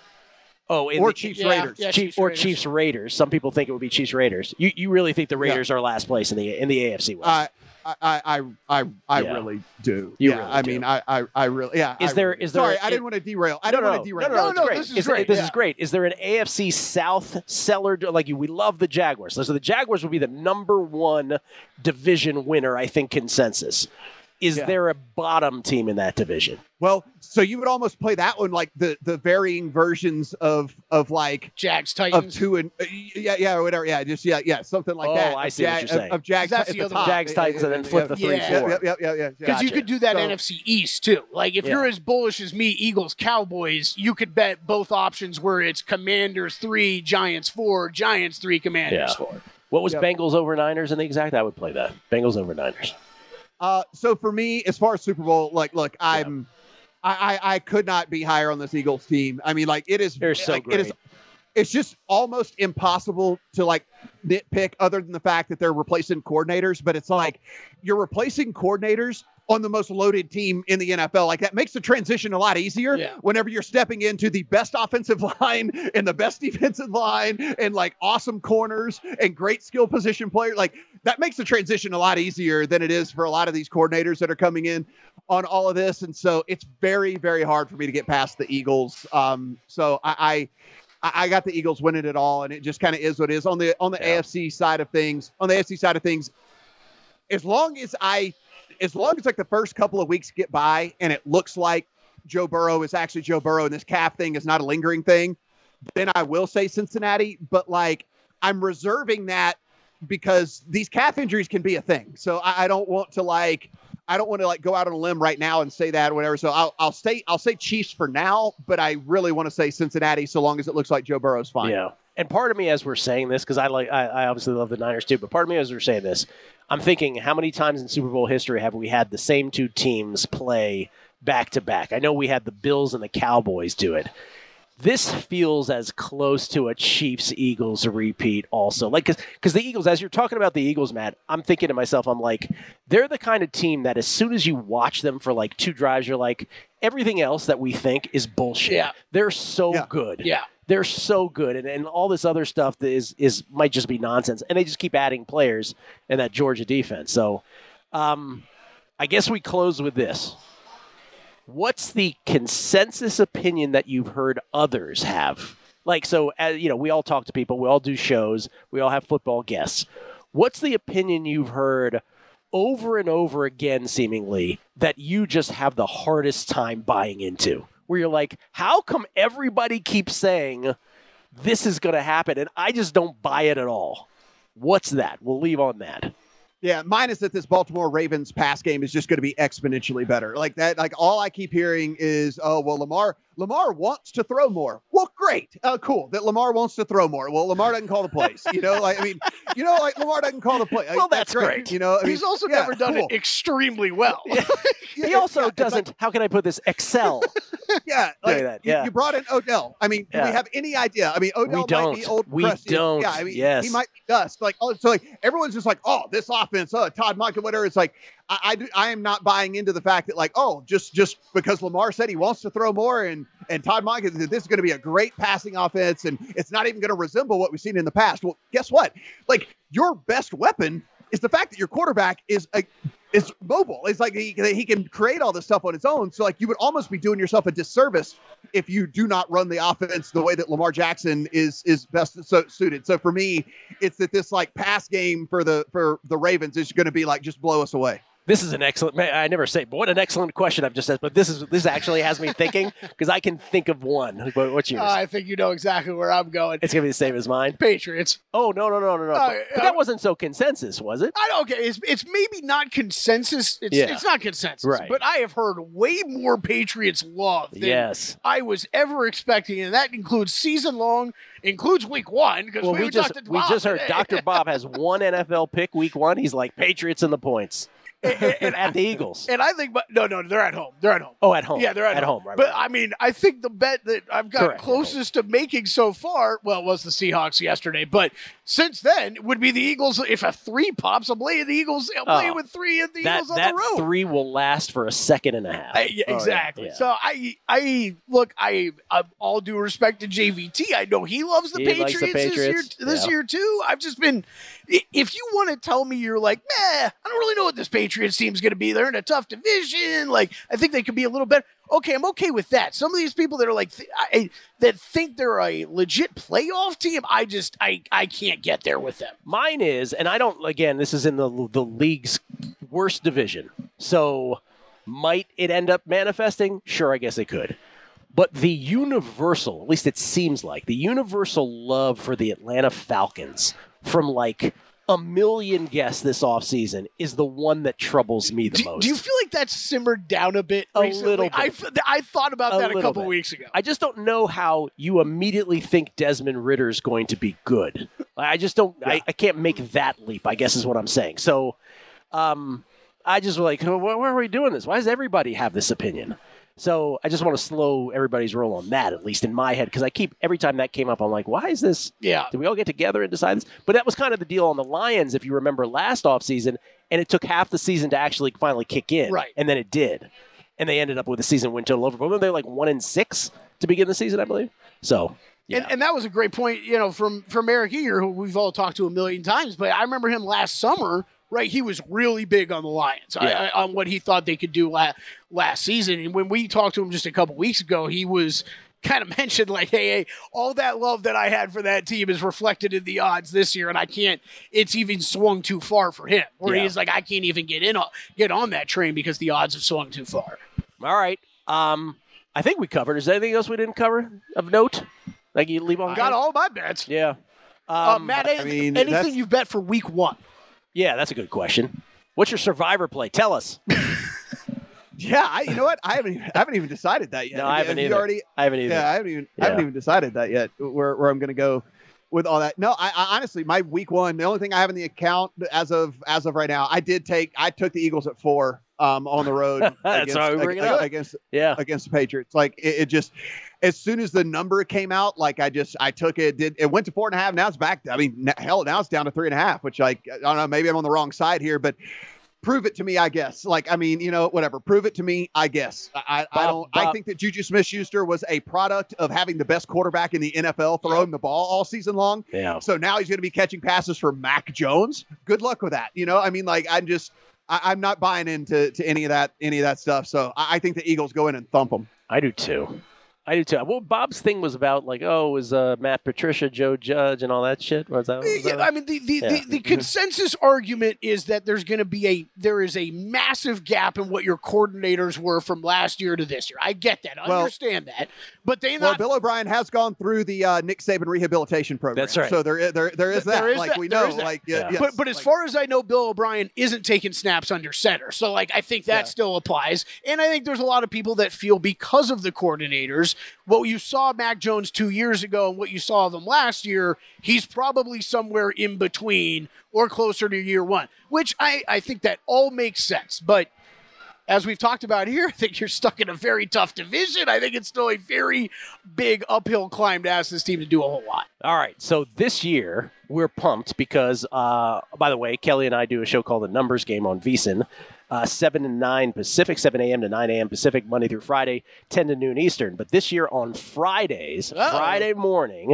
Chiefs Raiders. Yeah, Chiefs Raiders. Some people think it would be Chiefs Raiders. You really think the Raiders are last place in the AFC West? I really do. You yeah, really I do. mean, I really, yeah. Is there? Sorry, I didn't want to derail. No, this is great. This is great. Is there an AFC South seller? We love the Jaguars. So the Jaguars would be the number 1 division winner, I think, consensus. Is there a bottom team in that division? Well, so you would almost play that one like the varying versions of like Jags Titans of 2 and or whatever. Yeah, just something like that. I see what you're saying. Of Jags, that's the other one. Jags Titans, and then flip the 3-4. Yeah. Because you could do that NFC East too. Like, if you're as bullish as me, Eagles Cowboys, you could bet both options where it's Commanders 3, Giants 4, Giants 3, Commanders 4. What was Bengals over Niners in the exact? I would play that. Bengals over Niners. So for me, as far as Super Bowl, look, I could not be higher on this Eagles team. I mean, it is. They're so great. It's just almost impossible to nitpick, other than the fact that they're replacing coordinators. But it's like you're replacing coordinators on the most loaded team in the NFL. Like, that makes the transition a lot easier whenever you're stepping into the best offensive line and the best defensive line and awesome corners and great skill position players. Like, that makes the transition a lot easier than it is for a lot of these coordinators that are coming in on all of this. And so it's very, very hard for me to get past the Eagles. So I got the Eagles winning it all, and it just kind of is what it is. On the AFC side of things, as long as the first couple of weeks get by and it looks like Joe Burrow is actually Joe Burrow and this calf thing is not a lingering thing, then I will say Cincinnati. But I'm reserving that because these calf injuries can be a thing. So I don't want to go out on a limb right now and say that or whatever. So I'll say Chiefs for now, but I really want to say Cincinnati so long as it looks like Joe Burrow's fine. Yeah. And part of me, as we're saying this, because I obviously love the Niners too, but part of me as we're saying this, I'm thinking, how many times in Super Bowl history have we had the same two teams play back to back? I know we had the Bills and the Cowboys do it. This feels as close to a Chiefs-Eagles repeat also. Because the Eagles, as you're talking about the Eagles, Matt, I'm thinking to myself, I'm like, they're the kind of team that as soon as you watch them for 2 drives, you're like, everything else that we think is bullshit. Yeah. They're so good. Yeah. They're so good, and all this other stuff is might just be nonsense. And they just keep adding players in that Georgia defense. So I guess we close with this. What's the consensus opinion that you've heard others have? Like, so, we all talk to people. We all do shows. We all have football guests. What's the opinion you've heard over and over again, seemingly, that you just have the hardest time buying into? Where you're like, how come everybody keeps saying this is going to happen, and I just don't buy it at all? What's that? We'll leave on that. Yeah, mine is that this Baltimore Ravens pass game is just going to be exponentially better. Like that, like all I keep hearing is, oh, well, Lamar wants to throw more. Well, great. Cool. That Lamar wants to throw more. Well, Lamar doesn't call the plays. Lamar doesn't call the play. Well, that's great. He's also never done it extremely well. He also doesn't, how can I put this, excel. Yeah. You brought in Odell. I mean, do we have any idea? I mean, Odell might be old. We don't. Yeah, I mean, he might be dust. Everyone's just like, oh, this offense, Todd Monken, whatever. It's like, I am not buying into the fact that just because Lamar said he wants to throw more and Todd Monken said this is going to be a great passing offense and it's not even going to resemble what we've seen in the past. Well, guess what? Like, your best weapon is the fact that your quarterback is mobile. It's like he can create all this stuff on his own. So you would almost be doing yourself a disservice if you do not run the offense the way that Lamar Jackson is best suited. So for me, it's that this pass game for the Ravens is going to be just blow us away. This is an excellent, I never say, but what an excellent question I've just asked. But this actually has me thinking because I can think of one. What's yours? I think you know exactly where I'm going. It's going to be the same as mine. Patriots. Oh, no. But that wasn't so consensus, was it? Okay, it's maybe not consensus. It's not consensus. Right. But I have heard way more Patriots love than I was ever expecting, and that includes season long, includes week one. Well, we just heard Dr. Bob has one NFL pick week one. He's like Patriots in the points. And at the Eagles. And I think, no, they're at home. Oh, at home. Yeah, they're at home. Right, but, I mean, I think the bet that I've got closest to making so far, was the Seahawks yesterday. But since then, would be the Eagles. If a 3 pops, I'm playing the Eagles. I'm playing with 3 at the Eagles on the road. That 3 will last for a second and a half. Exactly. Yeah. So, I look, all due respect to JVT, I know he loves the Patriots this year, too. I've just been, if you want to tell me you're like, I don't really know what this Patriots team's going to be. They're in a tough division. I think they could be a little better. Okay, I'm okay with that. Some of these people that are that think they're a legit playoff team, I can't get there with them. Mine is, and I don't, again, this is in the league's worst division. So might it end up manifesting? Sure, I guess it could. But the universal, at least it seems like, the universal love for the Atlanta Falcons from a million guests this offseason is the one that troubles me the most. Do you feel like that's simmered down a bit recently? A little bit. I thought about that a couple weeks ago. I just don't know how you immediately think Desmond Ritter's going to be good. I just don't. Yeah. I can't make that leap, I guess is what I'm saying. So I just why are we doing this? Why does everybody have this opinion? So I just want to slow everybody's roll on that, at least in my head, because every time that came up, I'm like, why is this? Yeah. Did we all get together and decide this? But that was kind of the deal on the Lions, if you remember last offseason, and it took half the season to actually finally kick in. Right. And then it did. And they ended up with a season win total over. But they were 1-6 to begin the season, I believe. So. Yeah. And that was a great point, from Eric Eager, who we've all talked to a million times. But I remember him last summer. Right, he was really big on the Lions, on what he thought they could do last season. And when we talked to him just a couple weeks ago, he was kind of mentioned hey, all that love that I had for that team is reflected in the odds this year, and it's even swung too far for him. Where he's like, I can't even get on that train because the odds have swung too far. All right, I think we covered. Is there anything else we didn't cover of note? You leave on. Got all my bets. Yeah, Matt. Anything you've bet for week 1? Yeah, that's a good question. What's your survivor play? Tell us. Yeah, you know what? I haven't even decided that yet. No, I haven't either. I haven't either. Yeah, I haven't even decided that yet. Where I'm going to go with all that. No, I honestly, my week 1, the only thing I have in the account as of right now, I took the Eagles at 4 on the road against the Patriots. It just, as soon as the number came out, I took it. It went to 4.5. Now it's back. I mean, hell, now it's down to 3.5. Which I don't know. Maybe I'm on the wrong side here, but prove it to me, I guess. Like, I mean, whatever. Prove it to me, I guess. I think that Juju Smith-Schuster was a product of having the best quarterback in the NFL throwing the ball all season long. Yeah. So now he's going to be catching passes from Mac Jones. Good luck with that. I mean, like, I'm not buying into any of that stuff. So I think the Eagles go in and thump them. I do too. Well, Bob's thing was about was Matt Patricia, Joe Judge, and all that shit. Was that? I mean, the consensus argument is that there is a massive gap in what your coordinators were from last year to this year. I get that. I understand that. But Bill O'Brien has gone through the Nick Saban rehabilitation program. That's right. So there is that. We know. Yes. But as far as I know, Bill O'Brien isn't taking snaps under center. So I think that still applies. And I think there's a lot of people that feel because of the coordinators, what you saw Mac Jones 2 years ago and what you saw of him last year, he's probably somewhere in between or closer to year one, which I think that all makes sense. But as we've talked about here, I think you're stuck in a very tough division. I think it's still a very big uphill climb to ask this team to do a whole lot. All right, so this year we're pumped because, by the way, Kelly and I do a show called The Numbers Game on VSiN. 7 to 9 Pacific, 7 a.m. to 9 a.m. Pacific, Monday through Friday, 10 to noon Eastern. But this year on Fridays, Friday morning,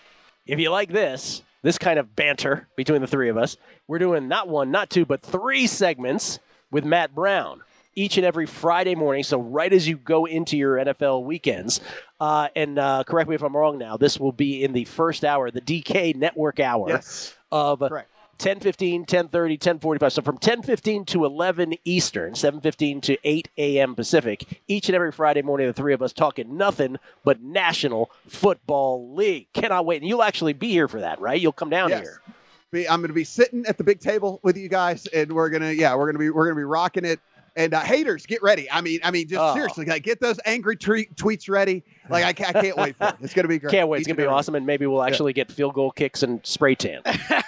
if you like this kind of banter between the three of us, we're doing not one, not two, but 3 segments with Matt Brown each and every Friday morning. So right as you go into your NFL weekends, and correct me if I'm wrong now, this will be in the first hour, the DK Network hour of Correct. 10:15, 10:30, 10:45. So from 10:15 to 11 Eastern, 7:15 to 8 a.m. Pacific, each and every Friday morning, the three of us talking nothing but National Football League. Cannot wait. And you'll actually be here for that, right? You'll come down here. I'm going to be sitting at the big table with you guys, and we're going to be rocking it. And haters, get ready. I mean, just seriously, like, get those angry tweets ready. Like, I can't wait for it. It's going to be great. Can't wait. It's going to be awesome, and maybe we'll actually get field goal kicks and spray tan.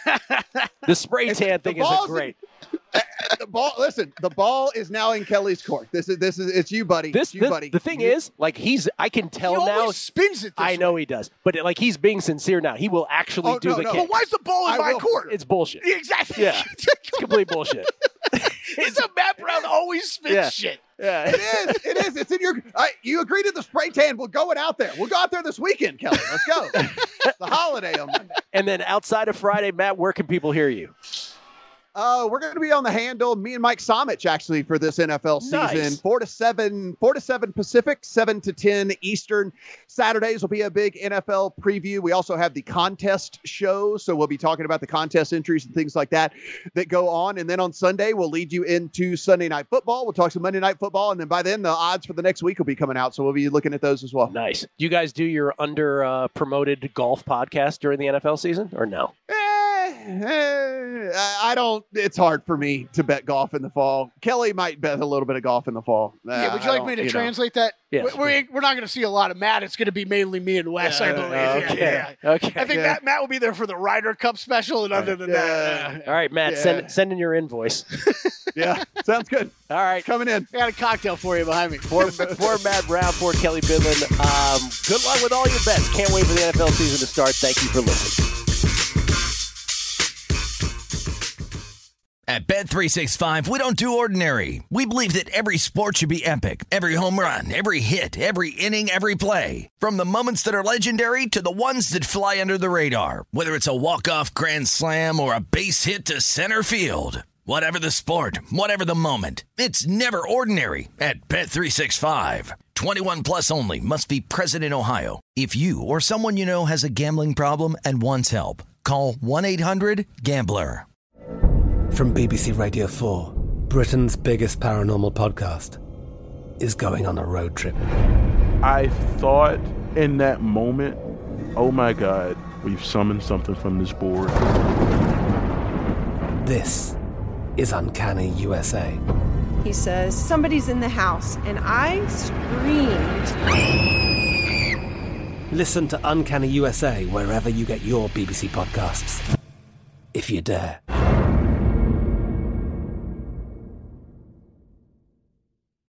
The spray tan thing is great. The ball. Listen, the ball is now in Kelly's court. It's you, buddy. Buddy. The thing is, like, I can tell he now. Always spins it. I know he does, but like, he's being sincere now. He will actually do the kick. But why's the ball in my court? It's bullshit. Exactly. Yeah, it's complete bullshit. It's a Matt Brown always spins shit. Yeah, it is. It's in your. You agreed to the spray tan. We'll go out there. We'll go out there this weekend, Kelly. Let's go. It's the holiday on Monday. And then outside of Friday, Matt, where can people hear you? We're going to be on the handle, me and Mike Somich, actually, for this NFL season. Nice. 4 to 7 Pacific, 7 to 10 Eastern. Saturdays will be a big NFL preview. We also have the contest show, so we'll be talking about the contest entries and things like that go on. And then on Sunday, we'll lead you into Sunday Night Football. We'll talk some Monday Night Football, and then by then, the odds for the next week will be coming out, so we'll be looking at those as well. Nice. Do you guys do your promoted golf podcast during the NFL season, or no? I don't. It's hard for me to bet golf in the fall. Kelly might bet a little bit of golf in the fall. Would you like me to translate that? Yes. We're not going to see a lot of Matt. It's going to be mainly me and Wes, I believe. Okay. I think Matt will be there for the Ryder Cup special, and other than that. All right, Matt, send in your invoice. Yeah, sounds good. All right. Coming in. I got a cocktail for you behind me. For Matt Brown, for Kelly Bidlin, good luck with all your bets. Can't wait for the NFL season to start. Thank you for listening. At Bet365, we don't do ordinary. We believe that every sport should be epic. Every home run, every hit, every inning, every play. From the moments that are legendary to the ones that fly under the radar. Whether it's a walk-off grand slam or a base hit to center field. Whatever the sport, whatever the moment. It's never ordinary at Bet365. 21 plus only. Must be present in Ohio. If you or someone you know has a gambling problem and wants help, call 1-800-GAMBLER. From BBC Radio 4, Britain's biggest paranormal podcast is going on a road trip. I thought in that moment, oh my God, we've summoned something from this board. This is Uncanny USA. He says, somebody's in the house, and I screamed. Listen to Uncanny USA wherever you get your BBC podcasts, if you dare.